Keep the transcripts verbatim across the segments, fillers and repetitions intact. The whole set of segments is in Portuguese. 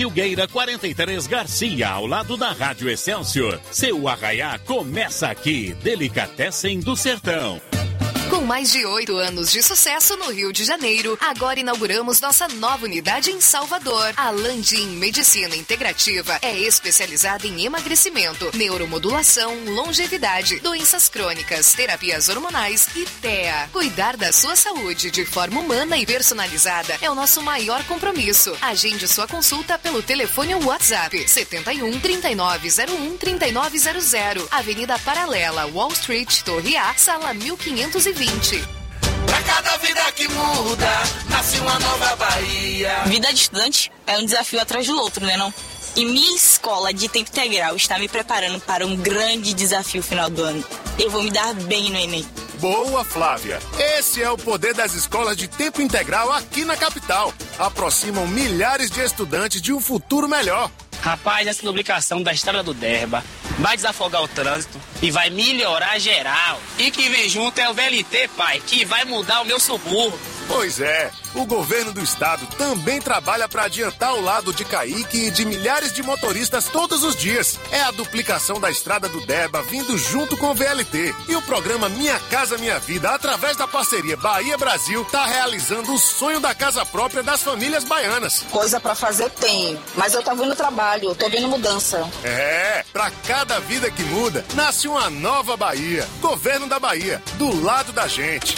Filgueira quarenta e três Garcia, ao lado da Rádio Excelsior. Seu arraiá começa aqui. Delicatessen do Sertão. Com mais de oito anos de sucesso no Rio de Janeiro, agora inauguramos nossa nova unidade em Salvador. A Landim Medicina Integrativa é especializada em emagrecimento, neuromodulação, longevidade, doenças crônicas, terapias hormonais e T E A. Cuidar da sua saúde de forma humana e personalizada é o nosso maior compromisso. Agende sua consulta pelo telefone ou WhatsApp setenta e um, trinta e nove zero um, trinta e nove zero zero, Avenida Paralela, Wall Street, Torre A, sala mil quinhentos e vinte. Pra cada vida que muda, nasce uma nova Bahia. Vida de estudante é um desafio atrás do outro, né não? E minha escola de tempo integral está me preparando para um grande desafio final do ano. Eu vou me dar bem no Enem. Boa, Flávia. Esse é o poder das escolas de tempo integral aqui na capital. Aproximam milhares de estudantes de um futuro melhor. Rapaz, essa duplicação da estrada do Derba vai desafogar o trânsito e vai melhorar geral. E que vem junto é o V L T, pai, que vai mudar o meu subúrbio. Pois é, o governo do estado também trabalha para adiantar o lado de Caíque e de milhares de motoristas todos os dias. É a duplicação da estrada do Derba vindo junto com o V L T. E o programa Minha Casa Minha Vida, através da parceria Bahia-Brasil, tá realizando o sonho da casa própria das famílias baianas. Coisa pra fazer tem, mas eu tô vendo trabalho, tô vendo mudança. É, pra cada vida que muda, nasce uma nova Bahia. Governo da Bahia, do lado da gente.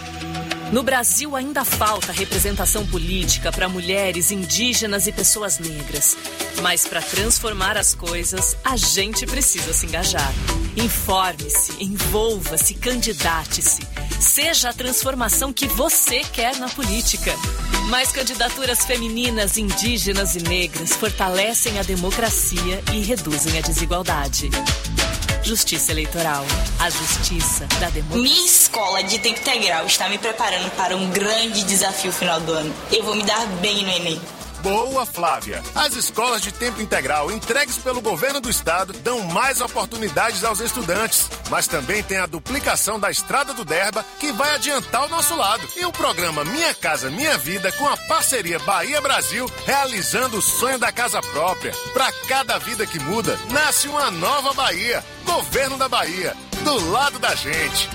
No Brasil ainda falta representação política para mulheres, indígenas e pessoas negras. Mas para transformar as coisas, a gente precisa se engajar. Informe-se, envolva-se, candidate-se. Seja a transformação que você quer na política. Mais candidaturas femininas, indígenas e negras fortalecem a democracia e reduzem a desigualdade. Justiça Eleitoral. A justiça da democracia. Minha escola de tempo integral está me preparando para um grande desafio final do ano. Eu vou me dar bem no Enem. Boa, Flávia. As escolas de tempo integral entregues pelo governo do estado dão mais oportunidades aos estudantes. Mas também tem a duplicação da estrada do Derba, que vai adiantar o nosso lado. E o programa Minha Casa Minha Vida, com a parceria Bahia-Brasil, realizando o sonho da casa própria. Para cada vida que muda, nasce uma nova Bahia. Governo da Bahia, do lado da gente.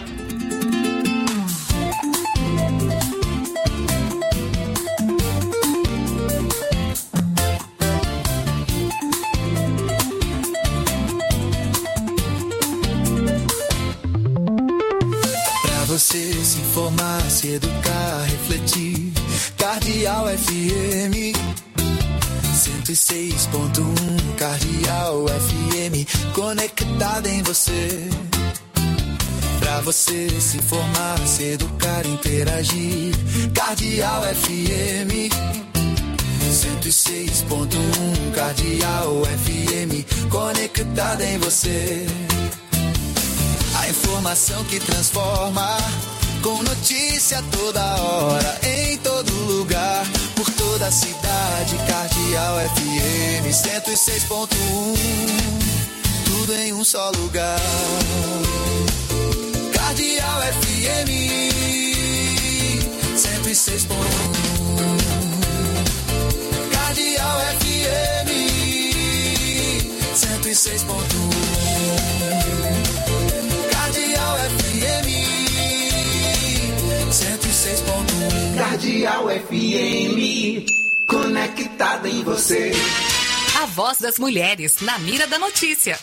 Você se informar, se educar, refletir. Cardeal F M cento e seis ponto um. Cardeal F M conectada em você. Pra você se informar, se educar, interagir. Cardeal F M cento e seis ponto um. Cardeal F M conectada em você. A informação que transforma, com notícia toda hora, em todo lugar, por toda a cidade. Cardeal F M cento e seis ponto um, tudo em um só lugar. Cardeal F M cento e seis ponto um. Cardeal F M cento e seis ponto um. Cardeal F M cento e seis ponto um. Cardeal F M, conectada em você. A voz das mulheres, na mira da notícia.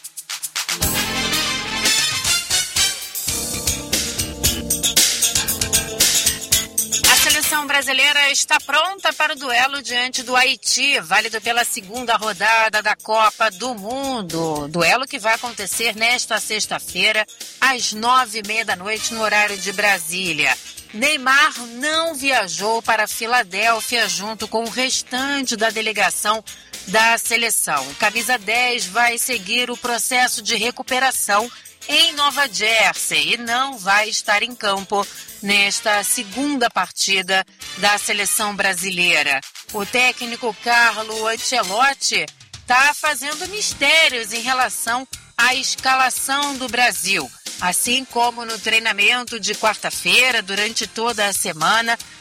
A seleção brasileira está pronta para o duelo diante do Haiti, válido pela segunda rodada da Copa do Mundo. Duelo que vai acontecer nesta sexta-feira, às nove e meia da noite, no horário de Brasília. Neymar não viajou para Filadélfia junto com o restante da delegação da seleção. O camisa dez vai seguir o processo de recuperação em Nova Jersey e não vai estar em campo nesta segunda partida da seleção brasileira. O técnico Carlo Ancelotti está fazendo mistérios em relação à escalação do Brasil. Assim como no treinamento de quarta-feira, durante toda a semana,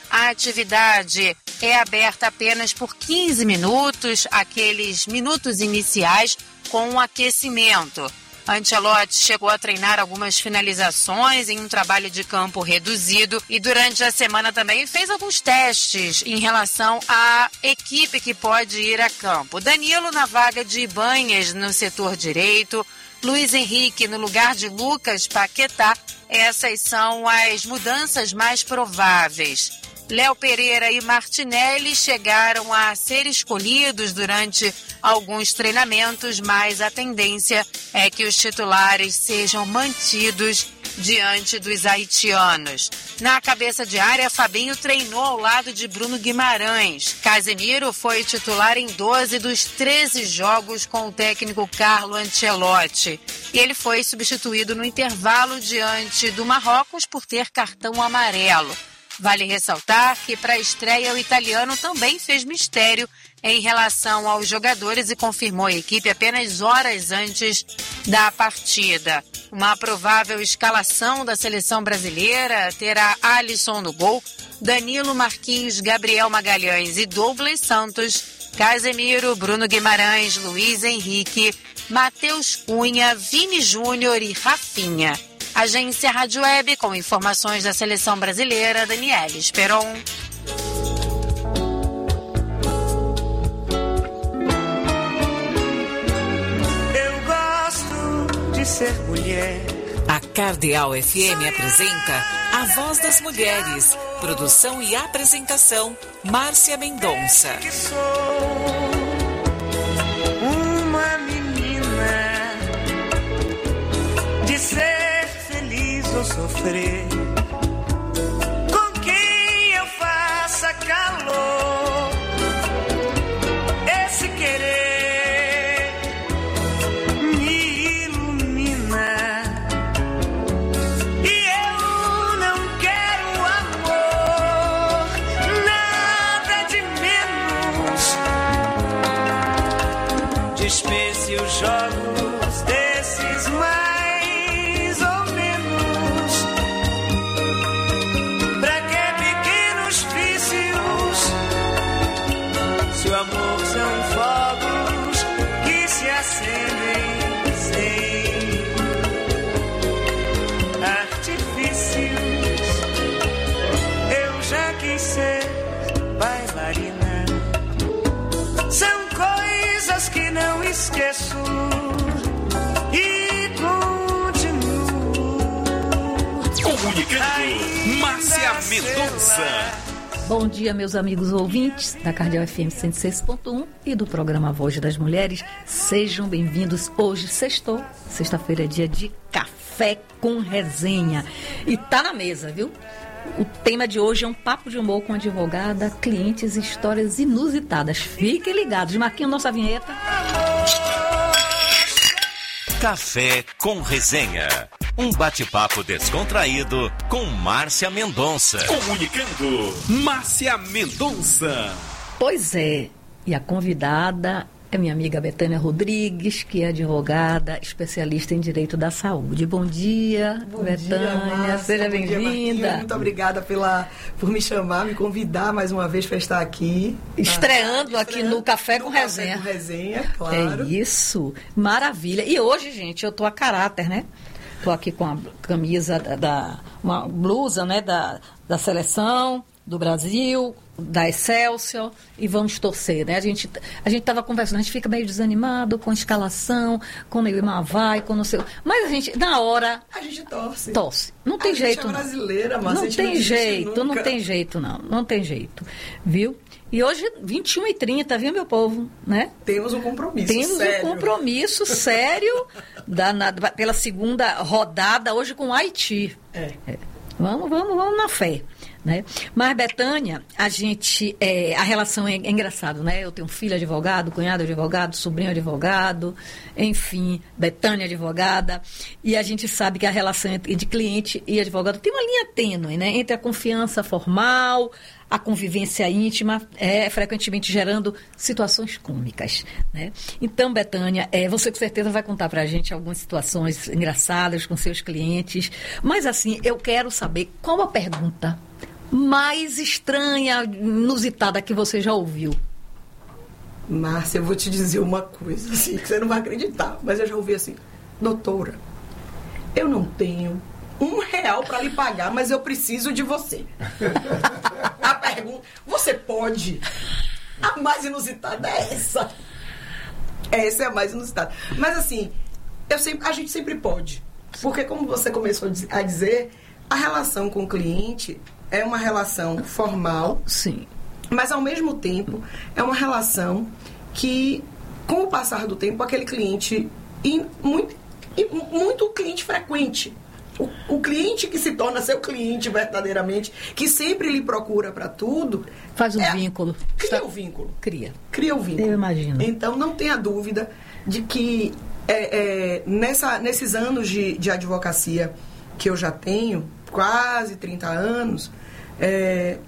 A atividade é aberta apenas por quinze minutos, aqueles minutos iniciais com um aquecimento. Ancelotti chegou a treinar algumas finalizações em um trabalho de campo reduzido e durante a semana também fez alguns testes em relação à equipe que pode ir a campo. Danilo na vaga de Ibanhas no setor direito, Luiz Henrique no lugar de Lucas Paquetá. Essas são as mudanças mais prováveis. Léo Pereira e Martinelli chegaram a ser escolhidos durante alguns treinamentos, mas a tendência é que os titulares sejam mantidos diante dos haitianos. Na cabeça de área, Fabinho treinou ao lado de Bruno Guimarães. Casemiro foi titular em doze dos treze jogos com o técnico Carlo Ancelotti. E ele foi substituído no intervalo diante do Marrocos por ter cartão amarelo. Vale ressaltar que para a estreia o italiano também fez mistério em relação aos jogadores e confirmou a equipe apenas horas antes da partida. Uma provável escalação da seleção brasileira terá Alisson no gol, Danilo, Marquinhos, Gabriel Magalhães e Douglas Santos, Casemiro, Bruno Guimarães, Luiz Henrique, Matheus Cunha, Vini Júnior e Rafinha. Agência Rádio Web, com informações da seleção brasileira, Daniela Esperon. Eu gosto de ser mulher. A Cardeal F M apresenta A Voz das Mulheres. Produção e apresentação, Márcia Mendonça. Que sou uma menina de ser ou sofrer, com quem eu faça calor, esse querer me ilumina, e eu não quero amor, nada de menos. Dispense os jogos desses mais esqueço e continuo comunicando. Márcia Mendonça. Bom dia, meus amigos ouvintes da Cardeal F M cento e seis ponto um e do programa Voz das Mulheres. Sejam bem-vindos. Hoje, sextou. Sexta-feira é dia de café com resenha. E tá na mesa, viu? O tema de hoje é um papo de humor com advogada, clientes e histórias inusitadas. Fiquem ligados. Marquinhos, nossa vinheta. Café com resenha. Um bate-papo descontraído com Márcia Mendonça. Comunicando, Márcia Mendonça. Pois é, e a convidada é minha amiga Betânia Rodrigues, que é advogada, especialista em direito da saúde. Bom dia, bom Betânia, dia, Márcia, seja bem-vinda. Muito obrigada pela, por me chamar, me convidar mais uma vez para estar aqui. Estreando tá? aqui Estreando no Café com no Resenha. Café com Resenha, claro. É isso, maravilha. E hoje, gente, eu tô a caráter, né? Tô aqui com a camisa da, da uma blusa, né, da, da seleção do Brasil, da Excelsior, e vamos torcer, né? A gente a gente estava conversando, a gente fica meio desanimado com a escalação, com o Neymar vai, com não sei, mas a gente na hora a gente torce. Torce. Não tem a jeito. Gente é brasileira, mas não a gente tem não jeito, nunca. não tem jeito não, não tem jeito, viu? E hoje, vinte e uma e trinta, viu, meu povo? Né? Temos um compromisso Temos sério. um compromisso sério da, na, pela segunda rodada, hoje com o Haiti. É. É. Vamos, vamos, vamos na fé. Né? Mas, Betânia, a gente, é, a relação é, é engraçado, né? Eu tenho um filho advogado, cunhado advogado, sobrinho advogado, enfim, Betânia advogada, e a gente sabe que a relação entre de cliente e advogado tem uma linha tênue, né? Entre a confiança formal, a convivência íntima, é, frequentemente gerando situações cômicas, né? Então, Betânia, é, você com certeza vai contar pra gente algumas situações engraçadas com seus clientes, mas assim, eu quero saber qual a pergunta mais estranha, inusitada que você já ouviu? Márcia, eu vou te dizer uma coisa, assim, que você não vai acreditar, mas eu já ouvi assim: doutora, eu não tenho um real para lhe pagar, mas eu preciso de você. A pergunta, você pode? A mais inusitada é essa. Essa é a mais inusitada. Mas assim, eu sempre, a gente sempre pode. Porque como você começou a dizer, a relação com o cliente é uma relação formal. Sim. Mas ao mesmo tempo é uma relação que, com o passar do tempo, aquele cliente, e muito, e muito cliente frequente, o, o cliente que se torna seu cliente verdadeiramente, que sempre lhe procura para tudo, faz um é, vínculo. Cria o vínculo. Cria. Cria o vínculo. Eu imagino. Então não tenha dúvida de que é, é, nessa, nesses anos de, de advocacia que eu já tenho, quase trinta anos, é,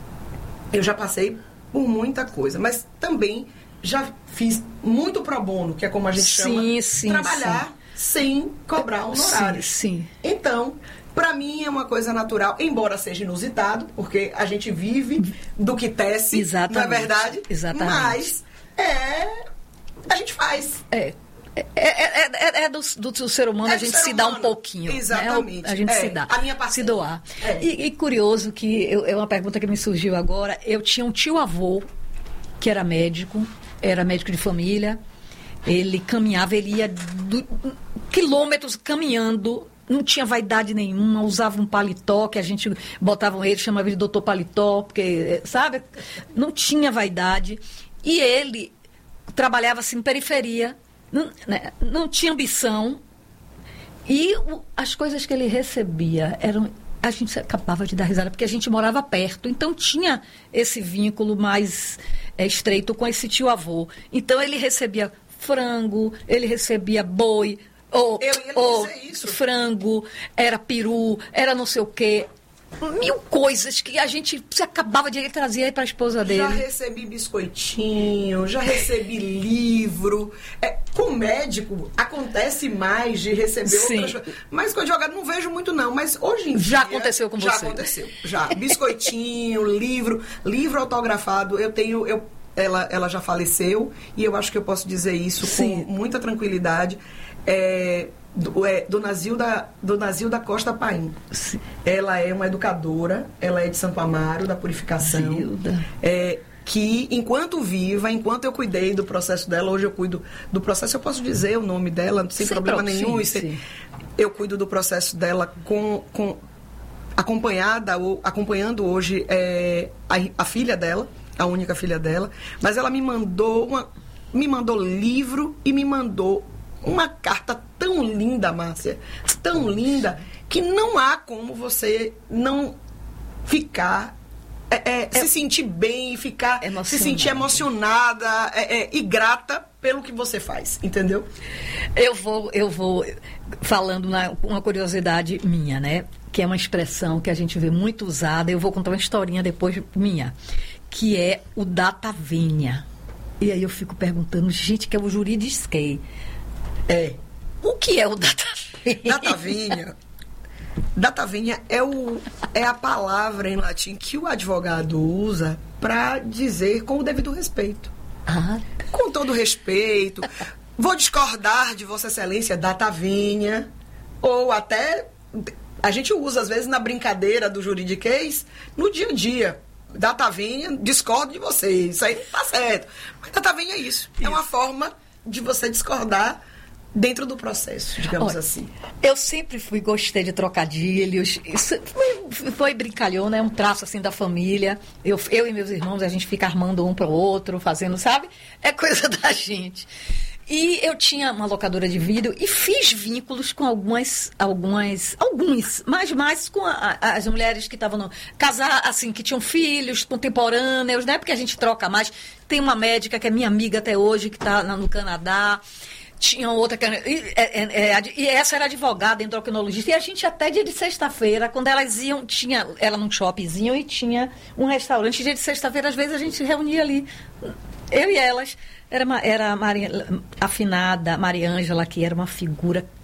eu já passei por muita coisa, mas também já fiz muito pro bono, que é como a gente sim, chama, sim, trabalhar sim. sem cobrar honorários. Sim, sim. Então, para mim é uma coisa natural, embora seja inusitado, porque a gente vive do que tece, exatamente, não é verdade? Exatamente. Mas é, a gente faz. É. É, é, é, é do, do, do ser humano, é a gente se humano. dá um pouquinho. Exatamente. Né? A gente é, se dá. A minha parceira. Se doar. É. E, e curioso que, eu, é uma pergunta que me surgiu agora, eu tinha um tio-avô que era médico, era médico de família, ele caminhava, ele ia do, quilômetros caminhando, não tinha vaidade nenhuma, usava um paletó, que a gente botava ele, chamava de doutor paletó, porque, sabe, não tinha vaidade. E ele trabalhava assim, periferia, não, né, não tinha ambição, e o, as coisas que ele recebia eram, a gente acabava de dar risada, porque a gente morava perto, então tinha esse vínculo mais é, estreito com esse tio-avô. Então ele recebia frango, ele recebia boi, ou, ou frango, era peru, era não sei o quê. Mil coisas que a gente se acabava de trazer para a esposa dele. Já recebi biscoitinho, já recebi livro. É, com médico acontece mais de receber Sim. outras coisas. Mas com advogado não vejo muito não. Mas hoje em já dia... aconteceu com já você? Já aconteceu. Já. Biscoitinho, livro, livro autografado. Eu tenho... Eu, ela, ela já faleceu e eu acho que eu posso dizer isso Sim. com muita tranquilidade. É... Do, é, Dona Zilda, Dona Zilda Costa Paim. Sim. Ela é uma educadora, ela é de Santo Amaro, da Purificação. Zilda. É, que, enquanto viva, enquanto eu cuidei do processo dela, hoje eu cuido do processo, eu posso dizer o nome dela, sem, sem problema pro, nenhum. Sim, sim. Eu cuido do processo dela com, com acompanhada, ou, acompanhando hoje é, a, a filha dela, a única filha dela, mas ela me mandou, uma, me mandou livro e me mandou uma carta tão linda, Márcia, tão linda, que não há como você não ficar, é, é, é, se sentir bem, ficar, se sentir emocionada é, é, e grata pelo que você faz, entendeu? Eu vou, eu vou falando na, uma curiosidade minha, né? Que é uma expressão que a gente vê muito usada, eu vou contar uma historinha depois minha, que é o data venia. E aí eu fico perguntando, gente, que é o juridisquei. É. O que é o data venia? Data venia. Data venia é, o, é a palavra em latim que o advogado usa para dizer com o devido respeito. Ah. Com todo respeito. Vou discordar de Vossa Excelência, data venia. Ou até, a gente usa às vezes na brincadeira do juridiquês, no dia a dia. Data venia, discordo de você. Isso aí não tá certo. Mas data venia é isso. isso. É uma forma de você discordar dentro do processo, digamos Olha, assim. Eu sempre fui, gostei de trocadilhos. Isso foi, foi brincalhão, né? Um traço assim da família. Eu, eu e meus irmãos, a gente fica armando um para o outro, fazendo, sabe? É coisa da gente. E eu tinha uma locadora de vídeo e fiz vínculos com algumas, algumas, alguns, mas mais com a, as mulheres que estavam no casar, assim, que tinham filhos contemporâneos, né? Porque a gente troca mais. Tem uma médica que é minha amiga até hoje, que está no Canadá. Tinha outra que era, e, é, é, e essa era advogada, endocrinologista. E a gente até dia de sexta-feira, quando elas iam, tinha, ela num shoppingzinho e tinha um restaurante. Dia de sexta-feira, às vezes, a gente se reunia ali. Eu e elas. Era, uma, era a Maria, afinada, Maria Ângela, que era uma figura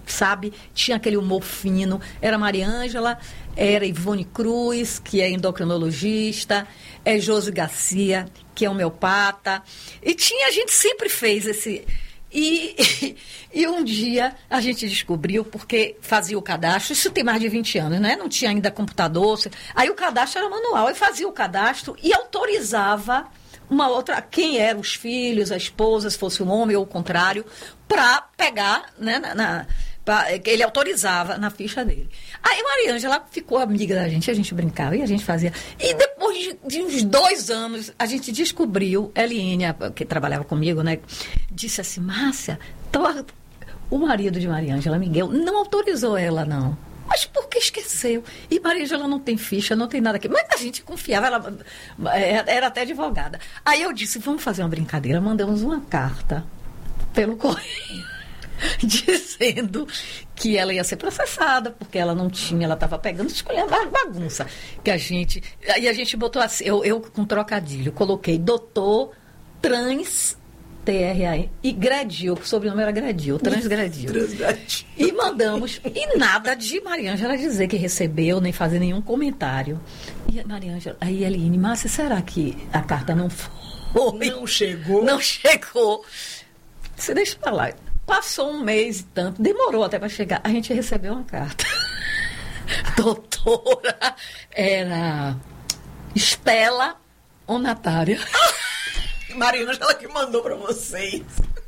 sabe? Tinha aquele humor fino. Era Maria Ângela, era Ivone Cruz, que é endocrinologista, é Josi Garcia, que é homeopata. E tinha, a gente sempre fez esse... E, e um dia a gente descobriu, porque fazia o cadastro, isso tem mais de vinte anos, né? Não tinha ainda computador. Aí o cadastro era manual, e fazia o cadastro e autorizava uma outra, quem eram os filhos, a esposa, se fosse um homem ou o contrário, para pegar, né, na, na, pra, ele autorizava na ficha dele. Aí Maria Ângela ficou amiga da gente, a gente brincava e a gente fazia. E depois de, de uns dois anos, a gente descobriu, Eliane, que trabalhava comigo, né, disse assim, Márcia, tô, o marido de Maria Ângela, Miguel, não autorizou ela, não. Mas por que esqueceu? E Maria Ângela não tem ficha, não tem nada aqui. Mas a gente confiava, ela era até advogada. Aí eu disse, vamos fazer uma brincadeira. Mandamos uma carta pelo correio, dizendo que ela ia ser processada, porque ela não tinha, ela estava pegando, escolhendo a bagunça. Que a gente... Aí a gente botou assim, eu, eu com trocadilho, coloquei doutor trans... T R A N, e Gradil, o sobrenome era Gradil, Transgradil. Transgradil. E mandamos, e nada de Maria Ângela dizer que recebeu, nem fazer nenhum comentário. E a Maria Ângela, aí a Eliane, Márcia, será que a carta não foi? Não chegou? Não chegou. Você deixa pra lá. Passou um mês e tanto, demorou até para chegar. A gente recebeu uma carta. Doutora, era Estela Onatária. Maria Ângela que mandou para vocês.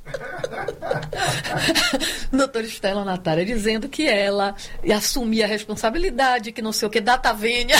Doutora Estela Natária dizendo que ela assumia a responsabilidade, que não sei o que, Data Vênia.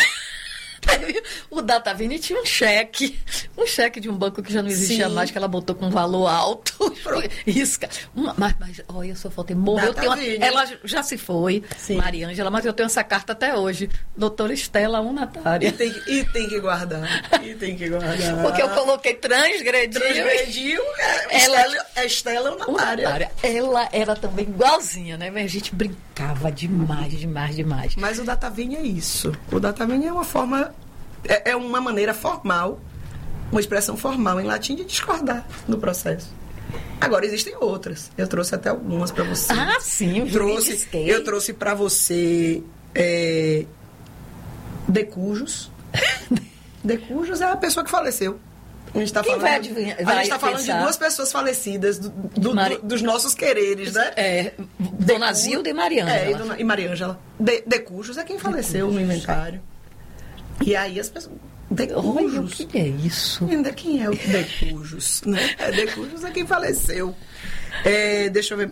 O Data Vênia tinha um cheque, um cheque de um banco que já não existia Sim. mais, que ela botou com um valor alto. Isca. Uma, mas, mas, olha, só faltei morrer. Uma, ela já se foi, Sim. Maria Ângela, mas eu tenho essa carta até hoje. Doutora Estela Unatária. E tem, e tem que guardar. E tem que guardar. Porque eu coloquei transgrediu. Transgrediu, é, ela, Estela, é Estela Unatária. Unatária. Ela era também igualzinha, né? Mas a gente brincava demais, demais, demais. Mas o Data Vênia é isso. O Data Vênia é uma forma... É uma maneira formal, uma expressão formal em latim de discordar do processo. Agora, existem outras. Eu trouxe até algumas para você. Ah, sim. Eu trouxe, eu trouxe para você é, decujos. Decujos é a pessoa que faleceu. A gente está falando, vai adivinhar, vai a gente tá falando de duas pessoas falecidas do, do, Mari... do, dos nossos quereres, né? É, Dona Zilda e Maria Ângela. É, e, Dona, e Maria Ângela. De, decujos é quem faleceu decujos. No inventário. E aí as pessoas... Decujos. O que é isso? Ainda quem é o Decujos? Né? É, Decujos é quem faleceu. É, deixa eu ver.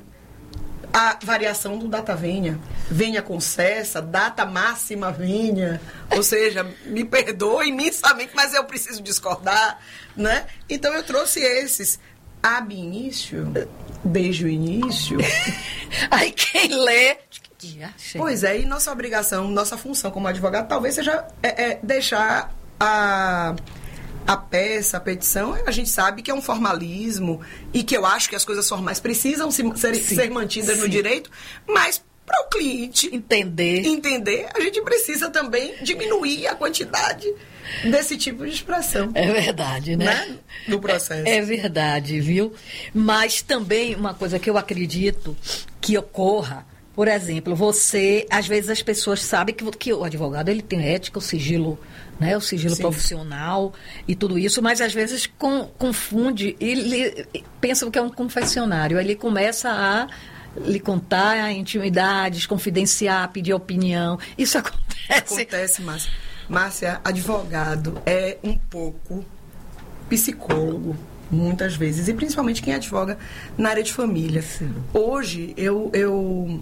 A variação do Data Vênia. Venha com cessa, data máxima venha. Ou seja, me perdoe imensamente, mas eu preciso discordar. Né? Então eu trouxe esses. Ab início, desde o início. Aí quem lê... Pois é, e nossa obrigação, nossa função como advogado talvez seja é, é deixar a, a peça, a petição, a gente sabe que é um formalismo e que eu acho que as coisas formais precisam se, ser, ser mantidas sim. no direito, mas para o cliente entender. entender, a gente precisa também diminuir a quantidade desse tipo de expressão. É verdade, né? né? Do processo. É, é verdade, viu? Mas também uma coisa que eu acredito que ocorra, por exemplo, você, às vezes as pessoas sabem que, que o advogado ele tem ética, o sigilo, né, o sigilo Sim. profissional e tudo isso, mas às vezes com, confunde, ele pensa que é um confessionário, aí ele começa a lhe contar intimidades, confidenciar, pedir opinião. Isso acontece. Acontece, Márcia. Márcia, advogado é um pouco psicólogo. Muitas vezes, e principalmente quem advoga na área de família. Sim. Hoje, eu, eu,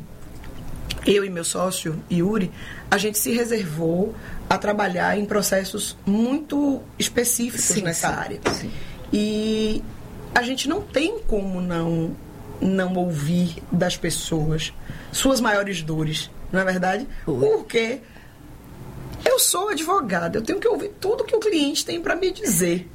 eu e meu sócio, Yuri, a gente se reservou a trabalhar em processos muito específicos sim, nessa sim, área. Sim. E a gente não tem como não, não ouvir das pessoas suas maiores dores, não é verdade? Oi. Porque eu sou advogada, eu tenho que ouvir tudo que o cliente tem para me dizer.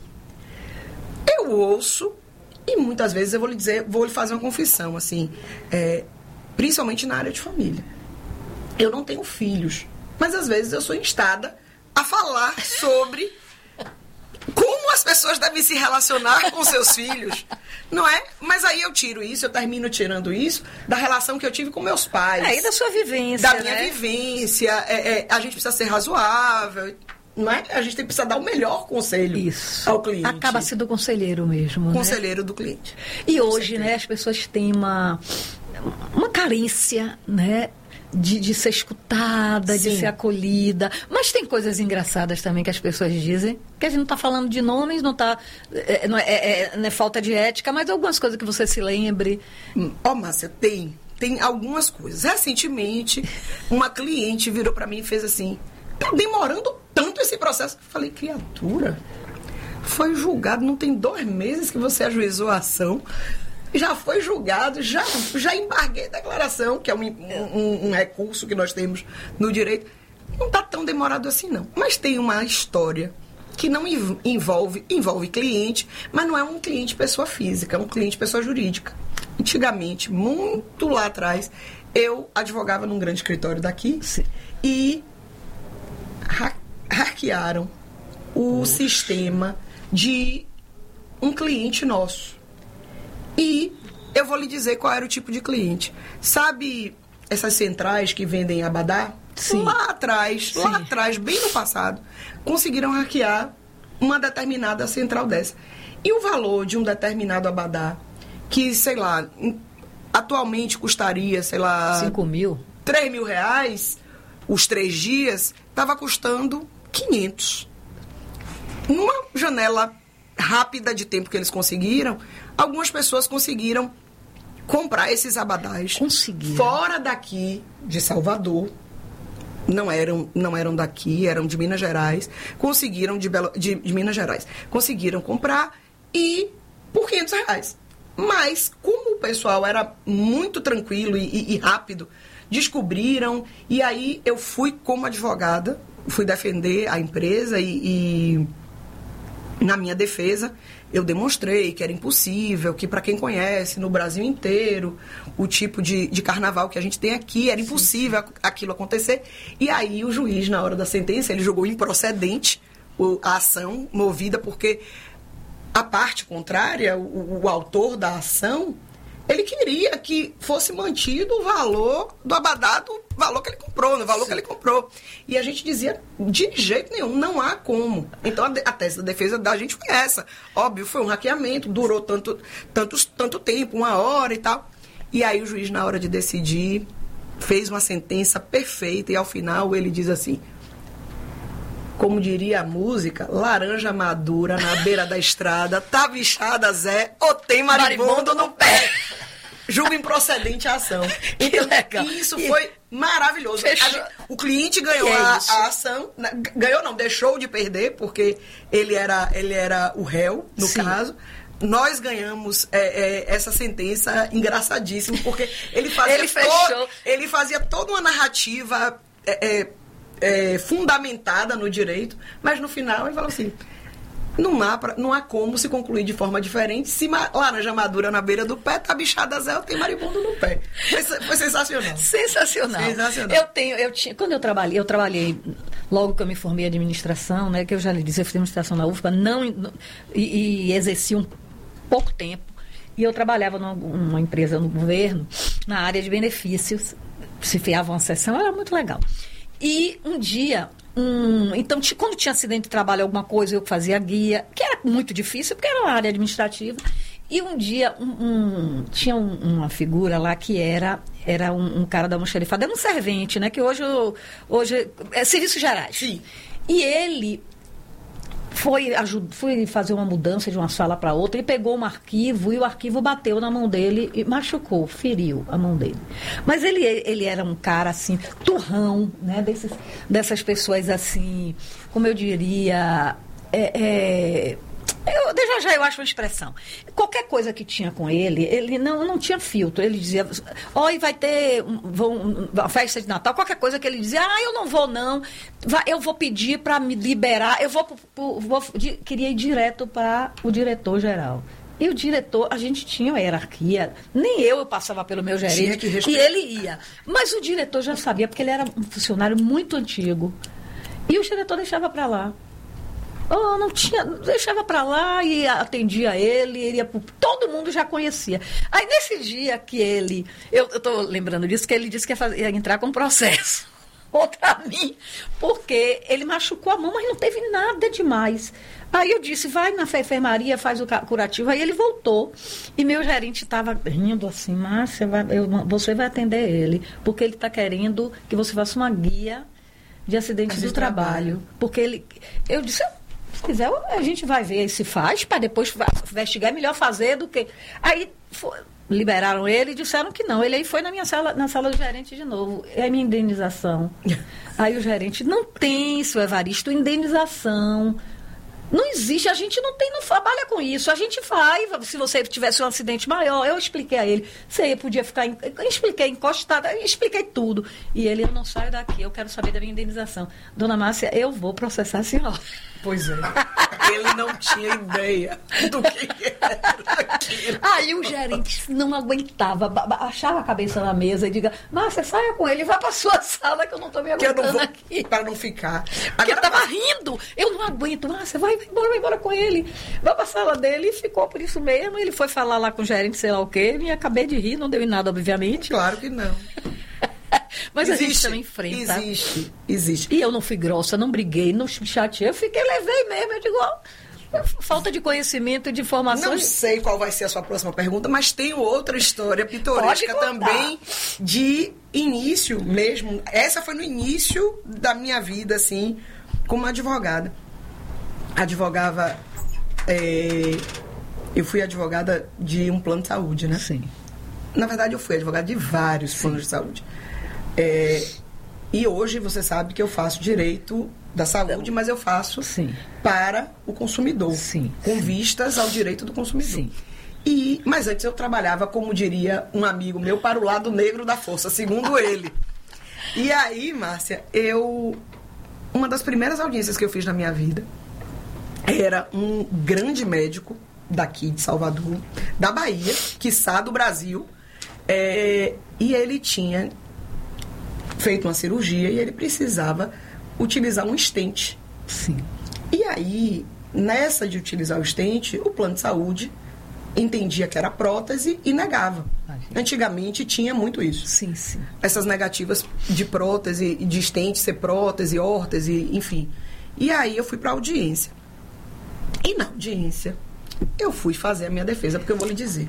Eu ouço e muitas vezes eu vou lhe dizer, vou lhe fazer uma confissão, assim, é, principalmente na área de família. Eu não tenho filhos, mas às vezes eu sou instada a falar sobre como como as pessoas devem se relacionar com seus filhos, não é? Mas aí eu tiro isso, eu termino tirando isso da relação que eu tive com meus pais. É, e da sua vivência, Da minha né? vivência. É, é, a gente precisa ser razoável, não é? A gente tem, precisa dar o melhor conselho isso. ao cliente. Acaba sendo conselheiro mesmo, Conselheiro né? do cliente. E hoje, né, as pessoas têm uma, uma carência, né? De, de ser escutada, Sim. de ser acolhida. Mas tem coisas engraçadas também que as pessoas dizem, que a gente não está falando de nomes, não, tá, é, não, é, é, não é falta de ética, mas algumas coisas que você se lembre. Ó, oh, Márcia, tem. Tem algumas coisas. Recentemente, uma cliente virou para mim e fez assim, tá demorando tanto esse processo. Eu falei, criatura, foi julgado, não tem dois meses que você ajuizou a ação, já foi julgado, já, já embarguei a declaração, que é um, um, um recurso que nós temos no direito. Não está tão demorado assim, não. Mas tem uma história que não envolve, envolve cliente, mas não é um cliente pessoa física, é um cliente pessoa jurídica. Antigamente, muito lá atrás, eu advogava num grande escritório daqui. Sim. E ha- hackearam o Oxe. sistema de um cliente nosso. E eu vou lhe dizer qual era o tipo de cliente. Sabe essas centrais que vendem abadá? Sim. Lá atrás, Sim. lá atrás, bem no passado, conseguiram hackear uma determinada central dessa. E o valor de um determinado abadá, que, sei lá, atualmente custaria, sei lá... cinco mil? três mil reais, os três dias, estava custando quinhentos. Numa janela rápida de tempo que eles conseguiram, algumas pessoas conseguiram comprar esses abadás. Conseguiram. Fora daqui, de Salvador. Não eram, não eram daqui, eram de Minas Gerais. Conseguiram, de, Belo, de, de Minas Gerais. Conseguiram comprar e por quinhentos reais. Mas, como o pessoal era muito tranquilo e, e, e rápido, descobriram. E aí eu fui como advogada, fui defender a empresa e... e na minha defesa, eu demonstrei que era impossível, que para quem conhece no Brasil inteiro o tipo de, de carnaval que a gente tem aqui, era impossível sim, sim. aquilo acontecer. E aí o juiz, na hora da sentença, ele julgou improcedente a ação movida, porque a parte contrária, o, o autor da ação, ele queria que fosse mantido o valor do abadá, do valor que ele comprou, no valor Sim. que ele comprou. E a gente dizia, de jeito nenhum, não há como. Então, a, de, a tese da defesa da gente foi essa. Óbvio, foi um hackeamento, durou tanto, tanto, tanto tempo, uma hora e tal. E aí o juiz, na hora de decidir, fez uma sentença perfeita e, ao final, ele diz assim... Como diria a música, laranja madura na beira da estrada, tá bichada, Zé, ou tem maribondo no pé. Julgo improcedente a ação. Então, legal. Isso e foi maravilhoso. A, o cliente ganhou a, a ação, ganhou não, deixou de perder, porque ele era, ele era o réu, no Sim. caso. Nós ganhamos é, é, essa sentença engraçadíssima, porque ele fazia, ele fechou. To, ele fazia toda uma narrativa... É, é, É, fundamentada no direito, mas no final ele falou assim, não há, pra, não há como se concluir de forma diferente se ma, laranja madura na beira do pé, tá bichada Zé, eu tenho maribondo no pé. Foi, foi sensacional. Sensacional. Sensacional. Eu tenho, eu tinha, quando eu trabalhei, eu trabalhei logo que eu me formei em administração, né, que eu já lhe disse, eu fiz administração na U F B A, não, e, e exerci um pouco tempo, e eu trabalhava numa, numa empresa no governo, na área de benefícios, se fiava uma sessão, era muito legal. E um dia, um, então, t- quando tinha acidente de trabalho, alguma coisa, eu fazia guia, que era muito difícil, porque era uma área administrativa. E um dia, um, um, tinha um, uma figura lá que era, era um, um cara da almoxarifada, era um servente, né? Que hoje, hoje é serviços gerais. Sim. E ele foi, ajud, foi fazer uma mudança de uma sala para outra, ele pegou um arquivo e o arquivo bateu na mão dele e machucou, feriu a mão dele. Mas ele, ele era um cara assim, turrão, né? Desses, dessas pessoas assim, como eu diria, é, é, eu, já já eu acho uma expressão. Qualquer coisa que tinha com ele, ele não, não tinha filtro. Ele dizia, ó, e vai ter um, vão, uma festa de Natal, qualquer coisa que ele dizia, ah, eu não vou não, vai, eu vou pedir para me liberar, eu vou, vou, vou de, queria ir direto para o diretor-geral. E o diretor, a gente tinha uma hierarquia, nem eu, eu passava pelo meu gerente, e ele ia. Mas o diretor já sabia, porque ele era um funcionário muito antigo. E o diretor deixava para lá. Oh, não tinha, deixava para lá e atendia ele, ele ia pro, todo mundo já conhecia. Aí nesse dia que ele, eu estou lembrando disso, que ele disse que ia, fazer, ia entrar com processo contra mim, porque ele machucou a mão, mas não teve nada demais. Aí eu disse, vai na enfermaria, faz o curativo. Aí ele voltou. E meu gerente estava rindo assim, Márcia, vai, eu, você vai atender ele, porque ele está querendo que você faça uma guia de acidentes do trabalho. trabalho. Porque ele... Eu disse, se quiser, a gente vai ver se faz, para depois investigar, é melhor fazer do que... Aí foi, liberaram ele e disseram que não. Ele aí foi na minha sala, na sala do gerente de novo. É a minha indenização. Aí o gerente, não tem isso, Evaristo, indenização... Não existe, a gente não tem, não trabalha com isso. A gente vai, se você tivesse um acidente maior, eu expliquei a ele, você podia ficar, eu expliquei, encostada, eu expliquei tudo. E ele, eu não saio daqui, eu quero saber da minha indenização. Dona Márcia, eu vou processar a senhora. Pois é. Ele não tinha ideia do que era aquilo. Aí o gerente não aguentava, achava a cabeça na mesa e diga, Márcia, saia com ele, vá para sua sala que eu não estou me aguentando que eu não vou, aqui. Para não ficar. Porque ele estava rindo, eu não aguento, Márcia, vai, vai embora, vai embora com ele. Vai para a sala dele e ficou por isso mesmo. Ele foi falar lá com o gerente, sei lá o quê, e acabei de rir, não deu em nada, obviamente. Claro que não. Mas existe, a gente também enfrenta. Existe, existe. E eu não fui grossa, não briguei, não chateei. Eu fiquei, levei mesmo. Eu digo, ó, falta de conhecimento e de informação. Não sei qual vai ser a sua próxima pergunta, mas tenho outra história pitoresca também de início mesmo. Essa foi no início da minha vida, assim, como advogada. Advogava... É, eu fui advogada de um plano de saúde, né? Sim. Na verdade, eu fui advogada de vários Sim. planos de saúde. É, e hoje você sabe que eu faço direito da saúde, mas eu faço Sim. para o consumidor, Sim. com vistas ao direito do consumidor. Sim. E, mas antes eu trabalhava, como diria um amigo meu, para o lado negro da força, segundo ele. E aí, Márcia, eu... Uma das primeiras audiências que eu fiz na minha vida era um grande médico daqui de Salvador, da Bahia, quiçá do Brasil, é, e ele tinha feito uma cirurgia e ele precisava utilizar um stent. Sim. E aí, nessa de utilizar o stent, o plano de saúde entendia que era prótese e negava. Imagina. Antigamente tinha muito isso. Sim, sim. Essas negativas de prótese, de stent ser prótese, órtese, enfim. E aí eu fui para a audiência. E na audiência, eu fui fazer a minha defesa, porque eu vou lhe dizer,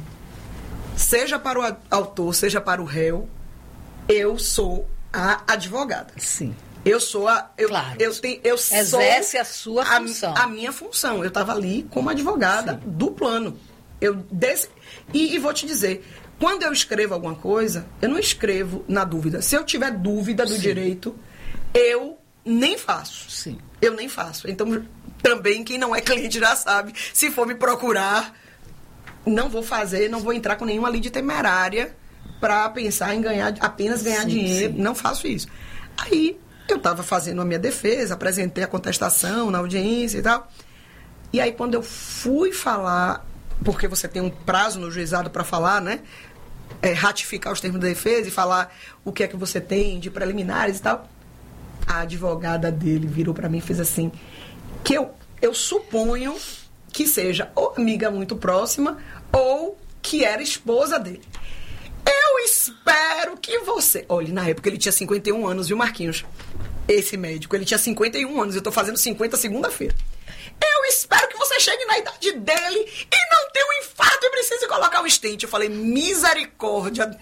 seja para o autor, seja para o réu, eu sou a advogada. Sim. Eu sou a... Eu, claro. Eu, tenho, eu Exerce sou a sua a, função. A minha função. Eu estava ali como advogada Sim. do plano. Eu desse, e, e vou te dizer, quando eu escrevo alguma coisa, eu não escrevo na dúvida. Se eu tiver dúvida do Sim. direito, eu nem faço. Sim. Eu nem faço. Então, também, quem não é cliente já sabe, se for me procurar, não vou fazer, não vou entrar com nenhuma lide temerária para pensar em ganhar, apenas ganhar sim, dinheiro. Sim. Não faço isso. Aí, eu estava fazendo a minha defesa, apresentei a contestação na audiência e tal. E aí, quando eu fui falar, porque você tem um prazo no juizado para falar, né? É, ratificar os termos de defesa e falar o que é que você tem de preliminares e tal. A advogada dele virou para mim e fez assim, que eu, eu suponho que seja ou amiga muito próxima ou que era esposa dele. Eu espero que você... Olha, na época ele tinha cinquenta e um anos, viu, Marquinhos? Esse médico, ele tinha cinquenta e um anos, eu tô fazendo cinquenta segunda-feira. Eu espero que você chegue na idade dele e não tenha um infarto e precise colocar um stent. Eu falei, misericórdia.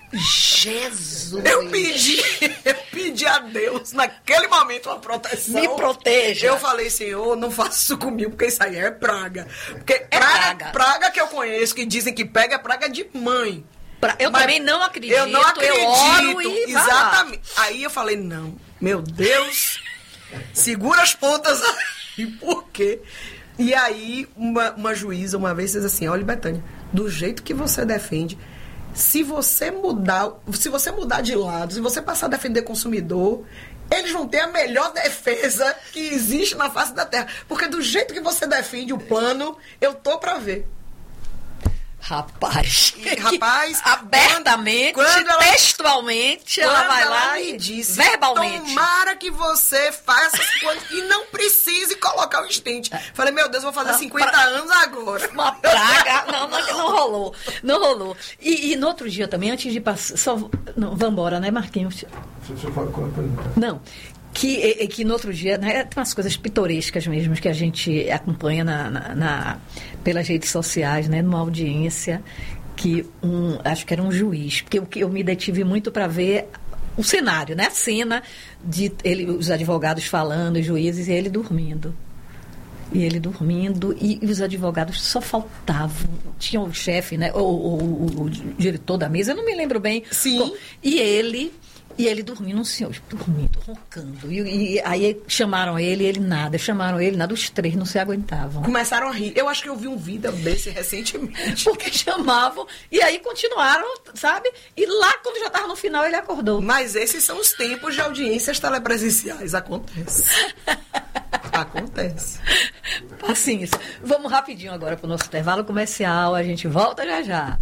Jesus. Eu pedi, eu pedi a Deus, naquele momento, uma proteção. Me proteja. Eu falei, Senhor, não faça isso comigo, porque isso aí é praga. Porque é praga, praga. praga que eu conheço, que dizem que pega, é praga de mãe. Pra, eu Mas também não acredito. Eu não acredito. Eu oro e exatamente. Aí eu falei, não, meu Deus, segura as pontas aí, por quê? E aí, uma, uma juíza uma vez fez assim, olha, Betânia, do jeito que você defende, se você mudar, se você mudar de lado, se você passar a defender consumidor, eles vão ter a melhor defesa que existe na face da terra. Porque do jeito que você defende o plano, eu tô pra ver. Rapaz, e, rapaz, abertamente, quando, quando ela, textualmente, ela vai ela lá me e disse, verbalmente. Tomara que você faça essas coisas e não precise colocar o estente. Falei, meu Deus, vou fazer Uma cinquenta pra... anos agora. Uma praga. Não, não, não rolou. Não rolou. E, e no outro dia também, antes de passar. Só... Não, vamos embora, né, Marquinhos? Deixa eu falar com a pergunta. Não. Que, que no outro dia, né, tem umas coisas pitorescas mesmo que a gente acompanha na, na, na, pelas redes sociais, né, numa audiência que um, acho que era um juiz, porque eu, eu me detive muito para ver o cenário, né, a cena de ele, os advogados falando, os juízes, e ele dormindo. E ele dormindo, e, e os advogados só faltavam. Tinha o chefe, né, o, o, o, o diretor da mesa, eu não me lembro bem. Sim. Como, e ele... E ele dormindo, um senhor, dormindo, roncando. E, e aí chamaram ele, ele nada. Chamaram ele nada, os três não se aguentavam. Começaram a rir. Eu acho que eu vi um vídeo desse recentemente. Porque chamavam, e aí continuaram, sabe? E lá, quando já estava no final, ele acordou. Mas esses são os tempos de audiências telepresenciais. Acontece. Acontece. Assim, isso. Vamos rapidinho agora para o nosso intervalo comercial. A gente volta já já.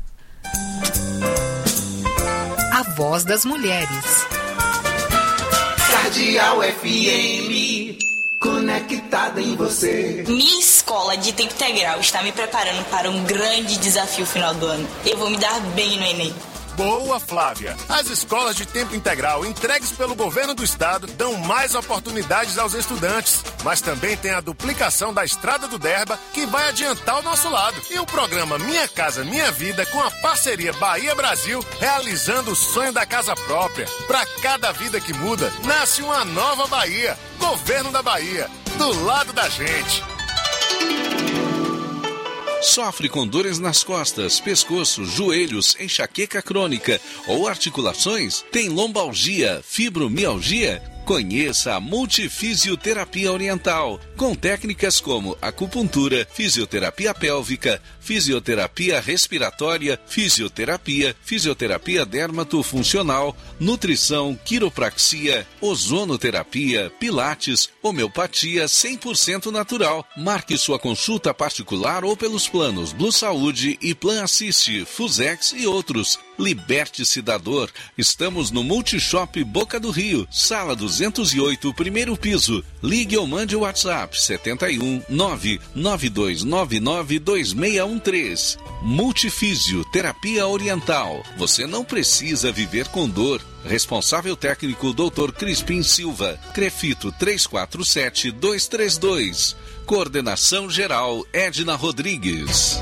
A Voz das Mulheres. Cardeal F M, conectada em você. Minha escola de tempo integral está me preparando para um grande desafio final do ano. Eu vou me dar bem no Enem. Boa, Flávia! As escolas de tempo integral entregues pelo governo do estado dão mais oportunidades aos estudantes, mas também tem a duplicação da Estrada do Derba, que vai adiantar o nosso lado. E o programa Minha Casa Minha Vida, com a parceria Bahia Brasil, realizando o sonho da casa própria. Para cada vida que muda, nasce uma nova Bahia. Governo da Bahia, do lado da gente. Sofre com dores nas costas, pescoço, joelhos, enxaqueca crônica ou articulações? Tem lombalgia, fibromialgia? Conheça a Multifisioterapia Oriental, com técnicas como acupuntura, fisioterapia pélvica, fisioterapia respiratória, fisioterapia, fisioterapia dermatofuncional, nutrição, quiropraxia, ozonoterapia, pilates, homeopatia cem por cento natural. Marque sua consulta particular ou pelos planos Blue Saúde e Plan Assist, Fusex e outros. Liberte-se da dor. Estamos no Multishop Boca do Rio, sala duzentos e oito, primeiro piso. Ligue ou mande o WhatsApp setenta e um, nove nove dois nove nove dois seis um três. Multifísio Terapia Oriental. Você não precisa viver com dor. Responsável técnico doutor Crispim Silva. Crefito três quatro sete dois três dois. Coordenação geral Edna Rodrigues.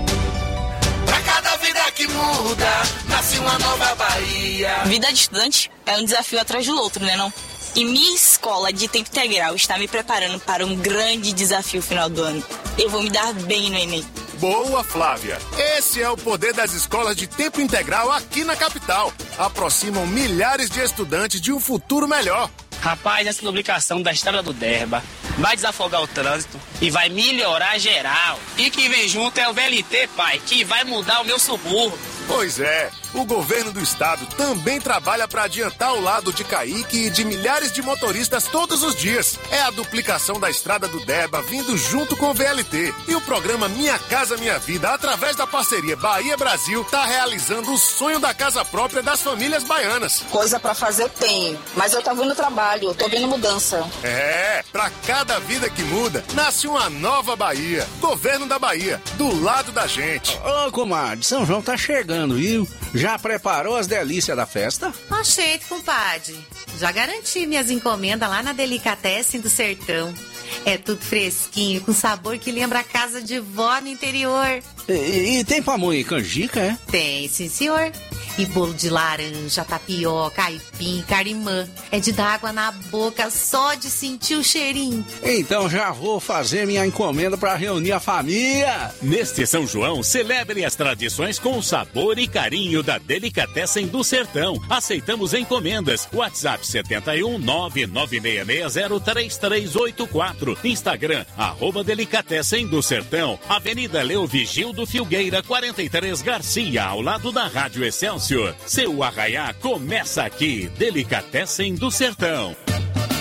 Pra cada vida que muda, nasce uma nova Bahia. Vida de estudante é um desafio atrás do outro, né não? E minha escola de tempo integral está me preparando para um grande desafio final do ano. Eu vou me dar bem no Enem. Boa, Flávia! Esse é o poder das escolas de tempo integral aqui na capital. Aproximam milhares de estudantes de um futuro melhor. Rapaz, essa duplicação da Estrada do Derba vai desafogar o trânsito e vai melhorar geral. E que vem junto é o V L T, pai, que vai mudar o meu subúrbio. Pois é, o governo do estado também trabalha para adiantar o lado de Caíque e de milhares de motoristas todos os dias. É a duplicação da Estrada do Derba vindo junto com o V L T. E o programa Minha Casa Minha Vida, através da parceria Bahia Brasil, está realizando o sonho da casa própria das famílias baianas. Coisa para fazer eu tenho, mas eu tô vendo trabalho, tô vendo mudança. É, para cada vida que muda, nasce uma nova Bahia. Governo da Bahia, do lado da gente. Ô, comadre, São João tá chegando, viu? Já preparou as delícias da festa? Achei, compadre. Já garanti minhas encomendas lá na Delicatessen do Sertão. É tudo fresquinho, com sabor que lembra a casa de vó no interior. E, e tem pamonha e canjica, é? Tem, sim, senhor. E bolo de laranja, tapioca, aipim, carimã. É de dar água na boca só de sentir o cheirinho. Então já vou fazer minha encomenda para reunir a família. Neste São João, celebre as tradições com o sabor e carinho da Delicatessen do Sertão. Aceitamos encomendas. WhatsApp setenta e um, nove nove seis seis zero três três oito quatro. Instagram, arroba Delicatessen do Sertão. Avenida Leo Vigildo Filgueira, quarenta e três Garcia, ao lado da Rádio Excelsior. Seu arraiá começa aqui. Delicatessen do Sertão.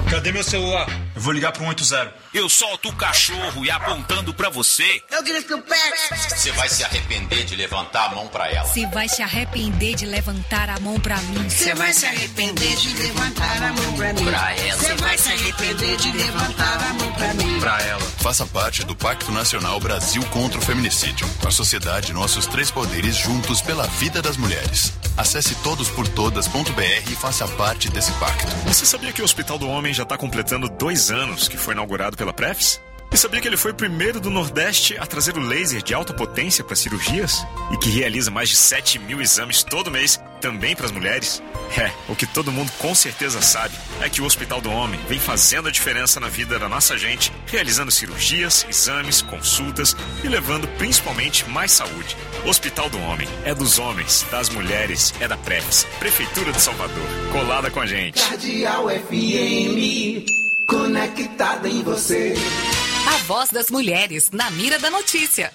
Cadê meu celular? Eu vou ligar pro um oito zero. Eu solto o cachorro e apontando pra você. Eu grito o pé. Você vai se arrepender de levantar a mão pra ela. Você vai se arrepender de levantar a mão pra mim. Você vai se arrepender de levantar a mão pra mim. Pra ela. Você vai se arrepender de levantar a mão pra mim. Pra ela. Faça parte do Pacto Nacional Brasil contra o Feminicídio. A sociedade, nossos três poderes juntos pela vida das mulheres. Acesse todos por todas ponto b r e faça parte desse pacto. Você sabia que o Hospital do Homem já está completando dois anos que foi inaugurado pela Prefis? E sabia que ele foi o primeiro do Nordeste a trazer o laser de alta potência para cirurgias? E que realiza mais de sete mil exames todo mês, também para as mulheres? É, o que todo mundo com certeza sabe é que o Hospital do Homem vem fazendo a diferença na vida da nossa gente, realizando cirurgias, exames, consultas e levando principalmente mais saúde. Hospital do Homem é dos homens, das mulheres, é da Prefis, Prefeitura de Salvador, colada com a gente. Cardeal F M, conectada em você. A voz das mulheres, na mira da notícia.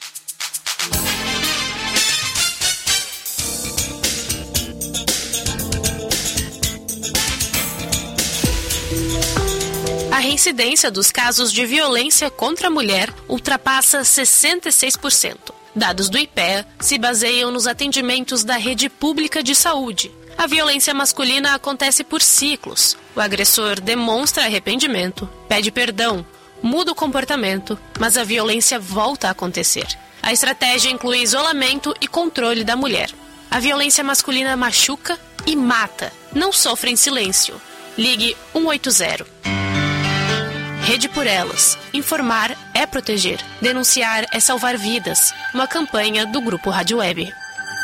A reincidência dos casos de violência contra a mulher ultrapassa sessenta e seis por cento. Dados do I P E A se baseiam nos atendimentos da rede pública de saúde. A violência masculina acontece por ciclos. O agressor demonstra arrependimento, pede perdão, muda o comportamento, mas a violência volta a acontecer. A estratégia inclui isolamento e controle da mulher. A violência masculina machuca e mata. Não sofre em silêncio. Ligue um oito zero. Rede por Elas. Informar é proteger. Denunciar é salvar vidas. Uma campanha do Grupo Rádio Web.